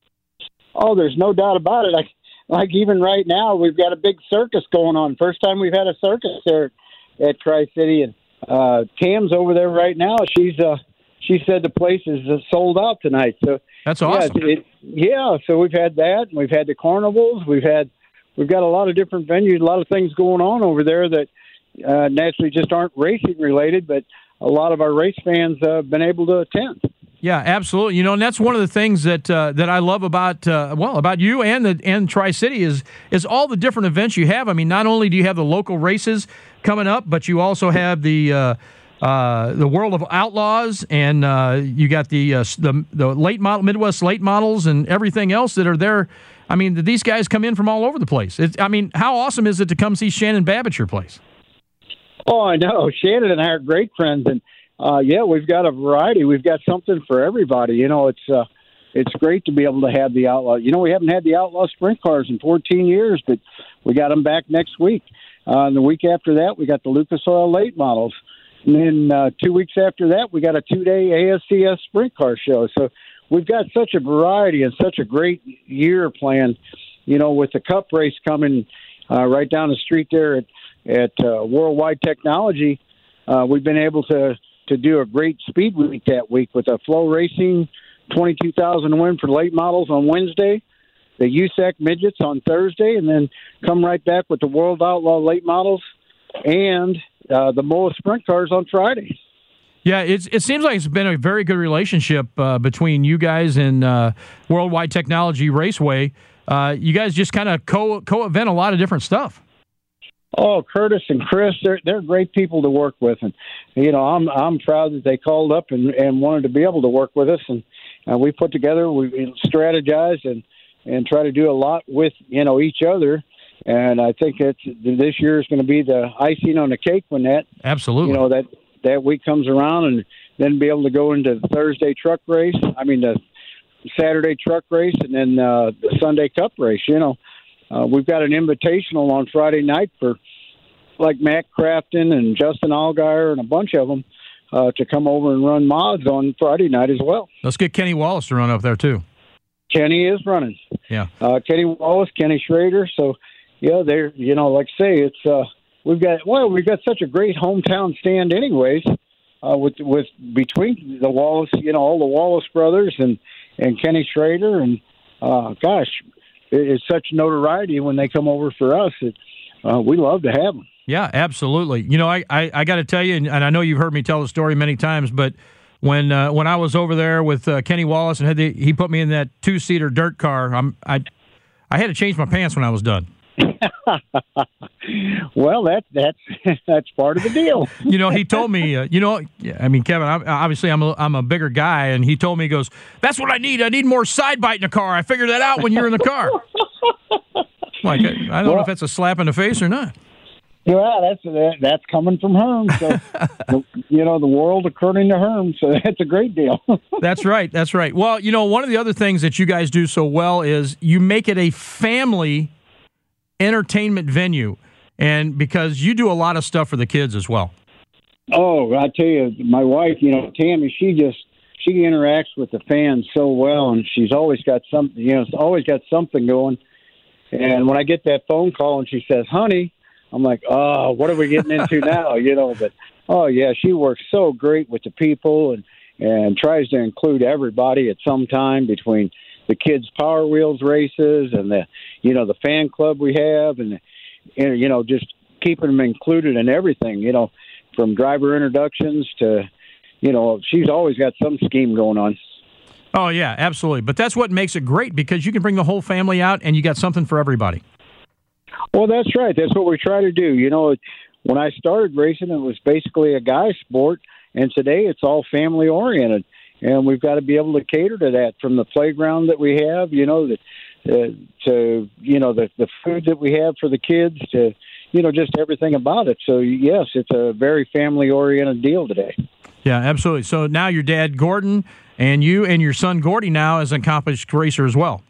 Oh, there's no doubt about it. Like, like even right now, we've got a big circus going on. First time we've had a circus there at Tri-City. And uh, Tam's over there right now. She's uh, she said the place is uh, sold out tonight. So That's awesome. Yeah, it, yeah, so we've had that. And we've had the carnivals. We've had... We've got a lot of different venues, a lot of things going on over there that uh, naturally just aren't racing related, but a lot of our race fans uh, have been able to attend. Yeah, absolutely. You know, and that's one of the things that uh, that I love about uh, well about you and the and Tri-City is is all the different events you have. I mean, not only do you have the local races coming up, but you also have the uh, uh, the World of Outlaws, and uh, you got the uh, the the late model Midwest late models and everything else that are there. I mean, these guys come in from all over the place. It's, I mean, how awesome is it to come see Shannon Babb at your place? Oh, I know. Shannon and I are great friends, and uh, yeah, we've got a variety. We've got something for everybody. You know, it's uh, it's great to be able to have the Outlaw. You know, we haven't had the Outlaw Sprint Cars in fourteen years, but we got them back next week. Uh, and the week after that, we got the Lucas Oil late models. And then uh, two weeks after that, we got a two-day A S C S Sprint Car show. So we've got such a variety and such a great year planned, you know, with the Cup race coming uh, right down the street there at, at uh, Worldwide Technology. Uh, we've been able to, to do a great speed week that week with a Flow Racing twenty-two thousand win for late models on Wednesday, the U S A C midgets on Thursday, and then come right back with the World Outlaw late models and uh, the M O A Sprint Cars on Friday. Yeah, it's, it seems like it's been a very good relationship uh, between you guys and uh, Worldwide Technology Raceway. Uh, you guys just kind of co co-event a lot of different stuff. Oh, Curtis and Chris, they're they're great people to work with, and you know I'm I'm proud that they called up and, and wanted to be able to work with us, and uh, we put together, we strategized and and try to do a lot with you know each other. And I think it's this year is going to be the icing on the cake when that absolutely you know that. that week comes around, and then be able to go into the Thursday truck race, I mean the Saturday truck race, and then uh, the Sunday Cup race. You know, uh, we've got an invitational on Friday night for like Matt Crafton and Justin Allgaier and a bunch of them uh, to come over and run mods on Friday night as well. Let's get Kenny Wallace to run up there too. Kenny is running. Yeah. Uh, Kenny Wallace, Kenny Schrader. So, yeah, they're, you know, like I say, it's, uh, we've got, well, we've got such a great hometown stand anyways, uh, with, with between the Wallace, you know, all the Wallace brothers and, and Kenny Schrader. And, uh, gosh, it, it's such notoriety when they come over for us. It, uh, we love to have them. Yeah, absolutely. You know, I, I, I got to tell you, and, and I know you've heard me tell the story many times, but when uh, when I was over there with uh, Kenny Wallace and had the, he put me in that two-seater dirt car, I'm, I I had to change my pants when I was done. Well, that that's that's part of the deal. You know, he told me, uh, you know, I mean, Kevin, I, obviously I'm a, I'm a bigger guy, and he told me, he goes, that's what I need. I need more side bite in the car. I figured that out when you're in the car. Like, I, I don't well, know if that's a slap in the face or not. Yeah, that's that, that's coming from Herm. So, you know, the world according to Herm. So that's a great deal. That's right. That's right. Well, you know, one of the other things that you guys do so well is you make it a family entertainment venue, and because you do a lot of stuff for the kids as well. Oh, I tell you, my wife, you know, Tammy, she just she interacts with the fans so well, and she's always got something. You know, always got something going. And when I get that phone call and she says, "Honey," I'm like, oh, what are we getting into now? You know, but, oh, yeah, she works so great with the people and, and tries to include everybody at some time between the kids' Power Wheels races and the, you know, the fan club we have and, and, you know, just keeping them included in everything, you know, from driver introductions to, you know, she's always got some scheme going on. Oh, yeah, absolutely. But that's what makes it great because you can bring the whole family out and you got something for everybody. Well, that's right. That's what we try to do. You know, when I started racing, it was basically a guy sport, and today it's all family oriented, and we've got to be able to cater to that from the playground that we have, you know, the, uh, to you know the the food that we have for the kids, to you know just everything about it. So yes, it's a very family oriented deal today. Yeah, absolutely. So now your dad Gordon and you and your son Gordy now is an accomplished racer as well.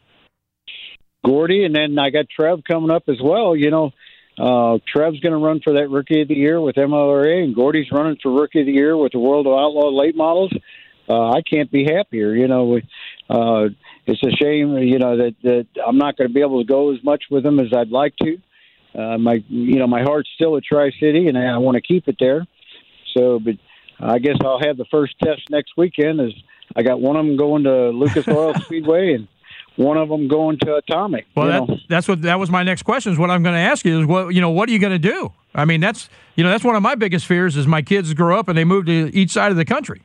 Gordy, and then I got Trev coming up as well. You know, uh, Trev's going to run for that Rookie of the Year with M L R A, and Gordy's running for Rookie of the Year with the World of Outlaw Late Models. Uh, I can't be happier. You know, uh, it's a shame, you know, that, that I'm not going to be able to go as much with them as I'd like to. Uh, my, you know, my heart's still at Tri-City, and I want to keep it there. So, but I guess I'll have the first test next weekend. Is I got one of them going to Lucas Oil Speedway, and one of them going to Atomic. Well, that, that's what that was my next question. Is what I'm going to ask you is what you know. What are you going to do? I mean, that's you know that's one of my biggest fears is my kids grow up and they move to each side of the country.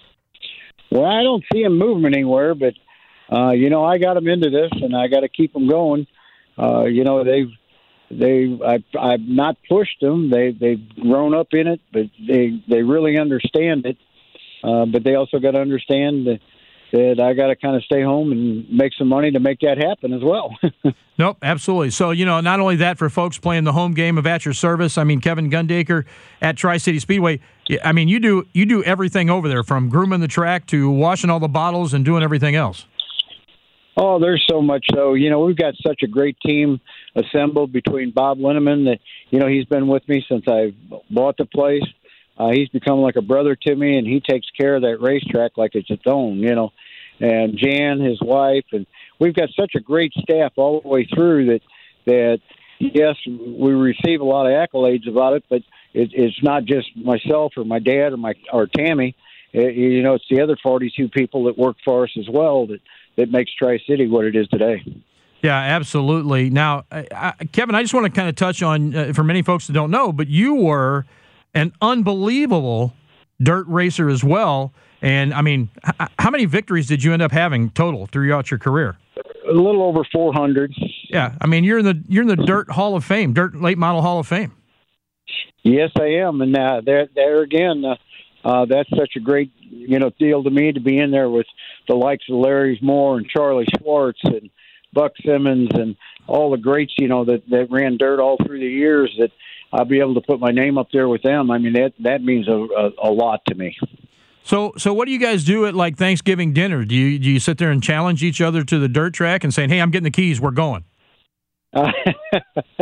Well, I don't see them moving anywhere, but uh, you know, I got them into this, and I got to keep them going. Uh, you know, they've they I've, I've not pushed them. They they've grown up in it, but they they really understand it. Uh, but they also got to understand that. that I got to kind of stay home and make some money to make that happen as well. Nope, absolutely. So, you know, not only that for folks playing the home game of At Your Service, I mean, Kevin Gundaker at Tri-City Speedway, I mean, you do you do everything over there from grooming the track to washing all the bottles and doing everything else. Oh, there's so much. So, you know, we've got such a great team assembled between Bob Linneman that, you know, he's been with me since I bought the place. Uh, he's become like a brother to me, and he takes care of that racetrack like it's its own, you know. And Jan, his wife, and we've got such a great staff all the way through that, that yes, we receive a lot of accolades about it, but it, it's not just myself or my dad or my or Tammy. It, you know, it's the other forty-two people that work for us as well that, that makes Tri-City what it is today. Yeah, absolutely. Now, I, I, Kevin, I just want to kind of touch on, uh, for many folks that don't know, but you were an unbelievable dirt racer as well. And, I mean, h- how many victories did you end up having total throughout your career? A little over four hundred. Yeah, I mean, you're in the you're in the Dirt Hall of Fame, Dirt Late Model Hall of Fame. Yes, I am. And uh, there, there again, uh, uh, that's such a great, you know, deal to me to be in there with the likes of Larry Moore and Charlie Schwartz and Buck Simmons and all the greats, you know, that, that ran dirt all through the years, that I'll be able to put my name up there with them. I mean, that, that means a, a, a lot to me. So, so what do you guys do at like Thanksgiving dinner? Do you do you sit there and challenge each other to the dirt track and saying, "Hey, I'm getting the keys, we're going"? Uh,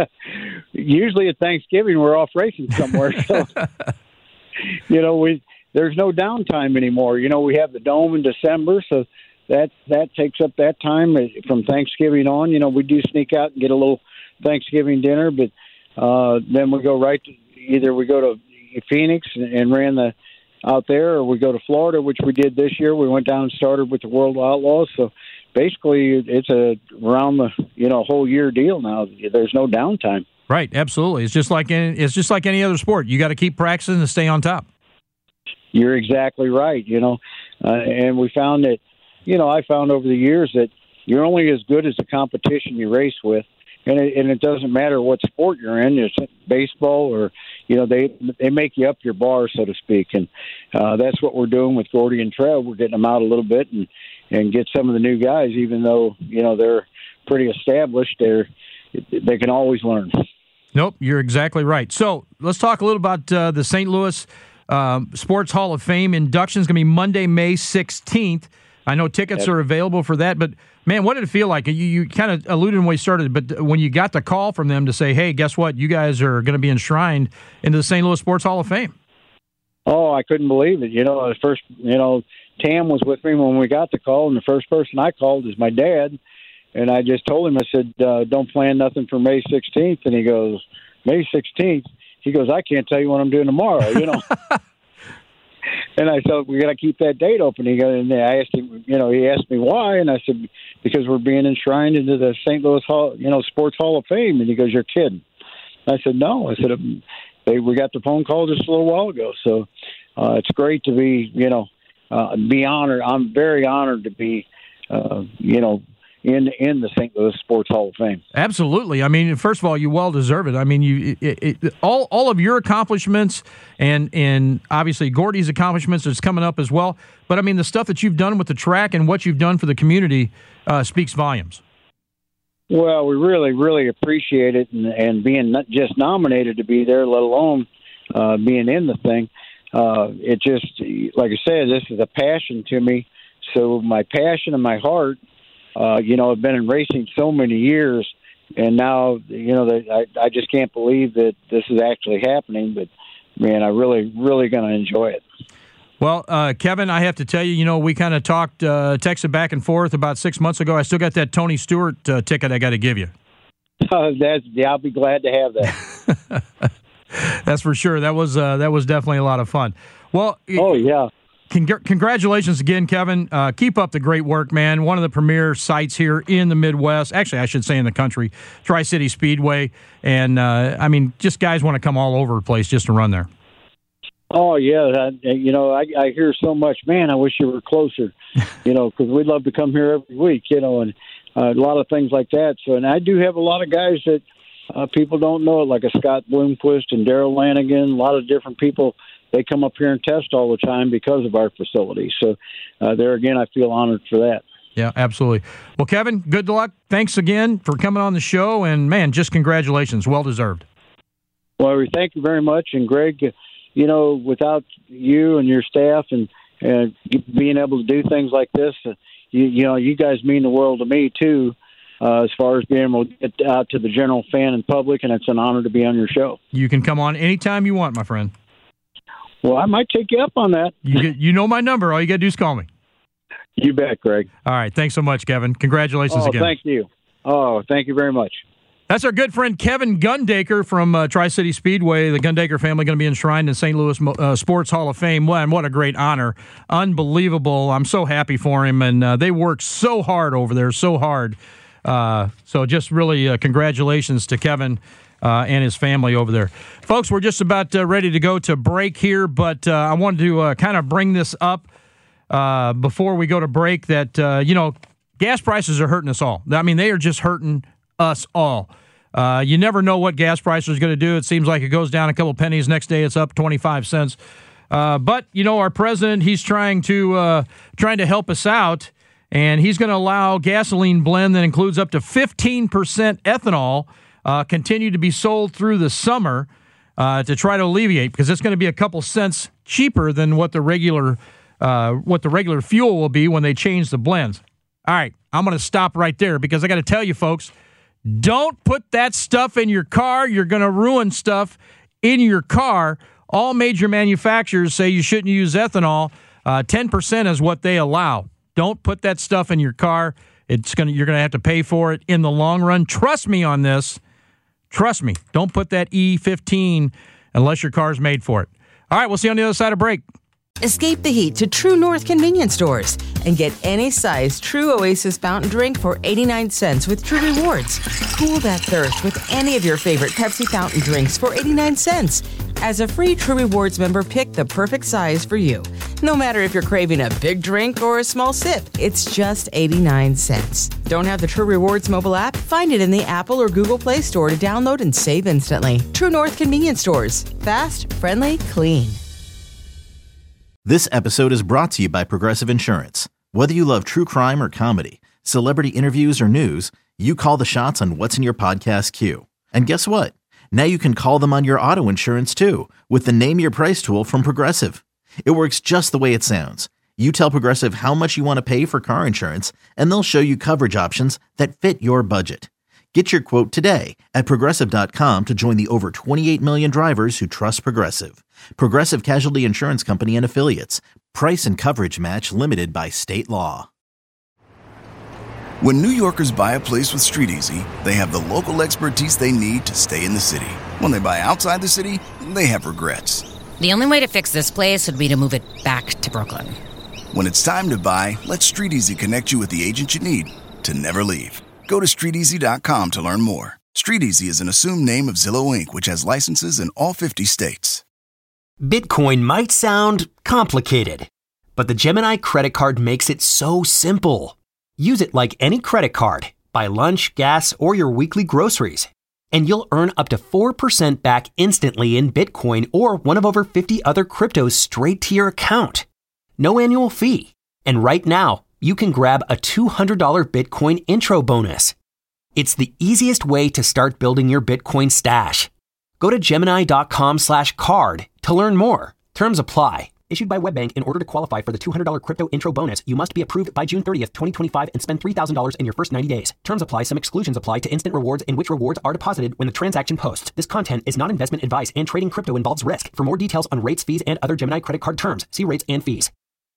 usually at Thanksgiving, we're off racing somewhere. So, you know, we there's no downtime anymore. You know, we have the Dome in December, so that that takes up that time from Thanksgiving on. You know, we do sneak out and get a little Thanksgiving dinner, but uh, then we go right to either we go to Phoenix and, and ran the out there, or we go to Florida, which we did this year. We went down and started with the World Outlaws. So basically, it's a around the you know whole year deal now. There's no downtime. Right, absolutely. It's just like any, it's just like any other sport. You got to keep practicing to stay on top. You're exactly right. You know, uh, and we found that you know I found over the years that you're only as good as the competition you race with. And it, and it doesn't matter what sport you're in, it's baseball or, you know, they they make you up your bar, so to speak. And uh, that's what we're doing with Gordy and Trev. We're getting them out a little bit and, and get some of the new guys, even though, you know, they're pretty established. They're, they can always learn. Nope, you're exactly right. So let's talk a little about uh, the Saint Louis um, Sports Hall of Fame induction. Is going to be Monday, May sixteenth. I know tickets are available for that, but man, what did it feel like? You, you kind of alluded when we started, but when you got the call from them to say, hey, guess what? You guys are going to be enshrined into the Saint Louis Sports Hall of Fame. Oh, I couldn't believe it. You know, the first, you know, Tam was with me when we got the call, and the first person I called is my dad. And I just told him, I said, uh, don't plan nothing for May sixteenth. And he goes, May sixteenth? He goes, I can't tell you what I'm doing tomorrow, you know. And I said, we got to keep that date open. He goes, and I asked him, you know, he asked me why, and I said, because we're being enshrined into the Saint Louis Hall, you know, Sports Hall of Fame. And he goes, you're kidding. I said, no. I said, they, we got the phone call just a little while ago. So uh, it's great to be, you know, uh, be honored. I'm very honored to be, uh, you know, in in the Saint Louis Sports Hall of Fame. Absolutely. I mean, first of all, you well deserve it. I mean, you it, it, all all of your accomplishments and and obviously Gordy's accomplishments is coming up as well. But I mean, the stuff that you've done with the track and what you've done for the community uh, speaks volumes. Well, we really, really appreciate it, and, and being not just nominated to be there, let alone uh, being in the thing. Uh, it just, like I said, this is a passion to me. So my passion and my heart. Uh, you know, I've been in racing so many years, and now, you know, I, I just can't believe that this is actually happening. But, man, I really, really going to enjoy it. Well, uh, Kevin, I have to tell you, you know, we kind of talked, uh, texted back and forth about six months ago. I still got that Tony Stewart uh, ticket I got to give you. Uh, that's, yeah, I'll be glad to have that. That's for sure. That was uh, that was definitely a lot of fun. Well, oh, yeah. Cong- congratulations again, Kevin. Uh, keep up the great work, man. One of the premier sites here in the Midwest. Actually, I should say in the country, Tri-City Speedway. And, uh, I mean, just guys want to come all over the place just to run there. Oh, yeah. I, you know, I, I hear so much, man, I wish you were closer, you know, because we'd love to come here every week, you know, and uh, a lot of things like that. So, and I do have a lot of guys that uh, people don't know, like a Scott Bloomquist and Daryl Lanigan, a lot of different people. They come up here and test all the time because of our facility. So uh, there again, I feel honored for that. Yeah, absolutely. Well, Kevin, good luck. Thanks again for coming on the show. And, man, just congratulations. Well deserved. Well, thank you very much. And, Greg, you know, without you and your staff and, and being able to do things like this, uh, you, you know, you guys mean the world to me, too, uh, as far as being able to get out to the general fan and public. And it's an honor to be on your show. You can come on anytime you want, my friend. Well, I might take you up on that. You get, you know my number. All you got to do is call me. You bet, Greg. All right. Thanks so much, Kevin. Congratulations oh, again. Thank you. Oh, thank you very much. That's our good friend Kevin Gundaker from uh, Tri-City Speedway. The Gundaker family going to be enshrined in Saint Louis uh, Sports Hall of Fame. Well, and what a great honor. Unbelievable. I'm so happy for him. And uh, they work so hard over there, so hard. Uh, so just really uh, congratulations to Kevin Uh, and his family over there. Folks, we're just about uh, ready to go to break here, but uh, I wanted to uh, kind of bring this up uh, before we go to break that, uh, you know, gas prices are hurting us all. I mean, they are just hurting us all. Uh, you never know what gas prices are going to do. It seems like it goes down a couple pennies. Next day, it's up twenty-five cents. Uh, but, you know, our president, he's trying to uh, trying to help us out, and he's going to allow gasoline blend that includes up to fifteen percent ethanol Uh, continue to be sold through the summer uh, to try to alleviate, because it's going to be a couple cents cheaper than what the regular uh, what the regular fuel will be when they change the blends. All right, I'm going to stop right there because I got to tell you, folks, don't put that stuff in your car. You're going to ruin stuff in your car. all major manufacturers say you shouldn't use ethanol. Uh, ten percent is what they allow. Don't put that stuff in your car. It's gonna you're gonna have to pay for it in the long run. Trust me on this. Trust me. Don't put that E fifteen unless your car's made for it. All right, we'll see you on the other side of break. Escape the heat to True North convenience stores and get any size True Oasis fountain drink for eighty-nine cents with True Rewards. Cool that thirst with any of your favorite Pepsi fountain drinks for eighty-nine cents. As a free True Rewards member, pick the perfect size for you. No matter if you're craving a big drink or a small sip, it's just eighty-nine cents. Don't have the True Rewards mobile app? Find it in the Apple or Google Play Store to download and save instantly. True North convenience stores. Fast, friendly, clean. This episode is brought to you by Progressive Insurance. Whether you love true crime or comedy, celebrity interviews or news, you call the shots on what's in your podcast queue. And guess what? Now you can call them on your auto insurance too with the Name Your Price tool from Progressive. It works just the way it sounds. You tell Progressive how much you want to pay for car insurance, and they'll show you coverage options that fit your budget. Get your quote today at Progressive dot com to join the over twenty-eight million drivers who trust Progressive. Progressive Casualty Insurance Company and Affiliates. Price and coverage match limited by state law. When New Yorkers buy a place with StreetEasy, they have the local expertise they need to stay in the city. When they buy outside the city, they have regrets. The only way to fix this place would be to move it back to Brooklyn. When it's time to buy, let StreetEasy connect you with the agent you need to never leave. Go to street easy dot com to learn more. StreetEasy is an assumed name of Zillow Incorporated, which has licenses in all fifty states. Bitcoin might sound complicated, but the Gemini credit card makes it so simple. Use it like any credit card. Buy lunch, gas, or your weekly groceries, and you'll earn up to four percent back instantly in Bitcoin or one of over fifty other cryptos straight to your account. No annual fee. And right now, you can grab a two hundred dollars Bitcoin intro bonus. It's the easiest way to start building your Bitcoin stash. Go to Gemini dot com slash card to learn more. Terms apply. Issued by WebBank. In order to qualify for the two hundred dollars crypto intro bonus, you must be approved by June thirtieth, twenty twenty-five and spend three thousand dollars in your first ninety days. Terms apply. Some exclusions apply to instant rewards in which rewards are deposited when the transaction posts. This content is not investment advice and trading crypto involves risk. For more details on rates, fees, and other Gemini credit card terms, see rates and fees.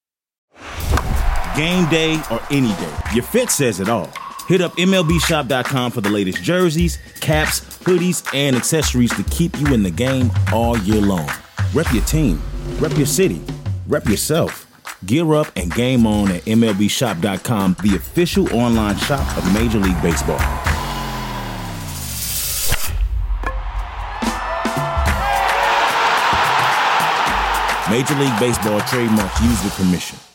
Game day or any day, your fit says it all. Hit up M L B shop dot com for the latest jerseys, caps, hoodies, and accessories to keep you in the game all year long. Rep your team, rep your city, rep yourself. Gear up and game on at M L B shop dot com, the official online shop of Major League Baseball. Major League Baseball trademark used with permission.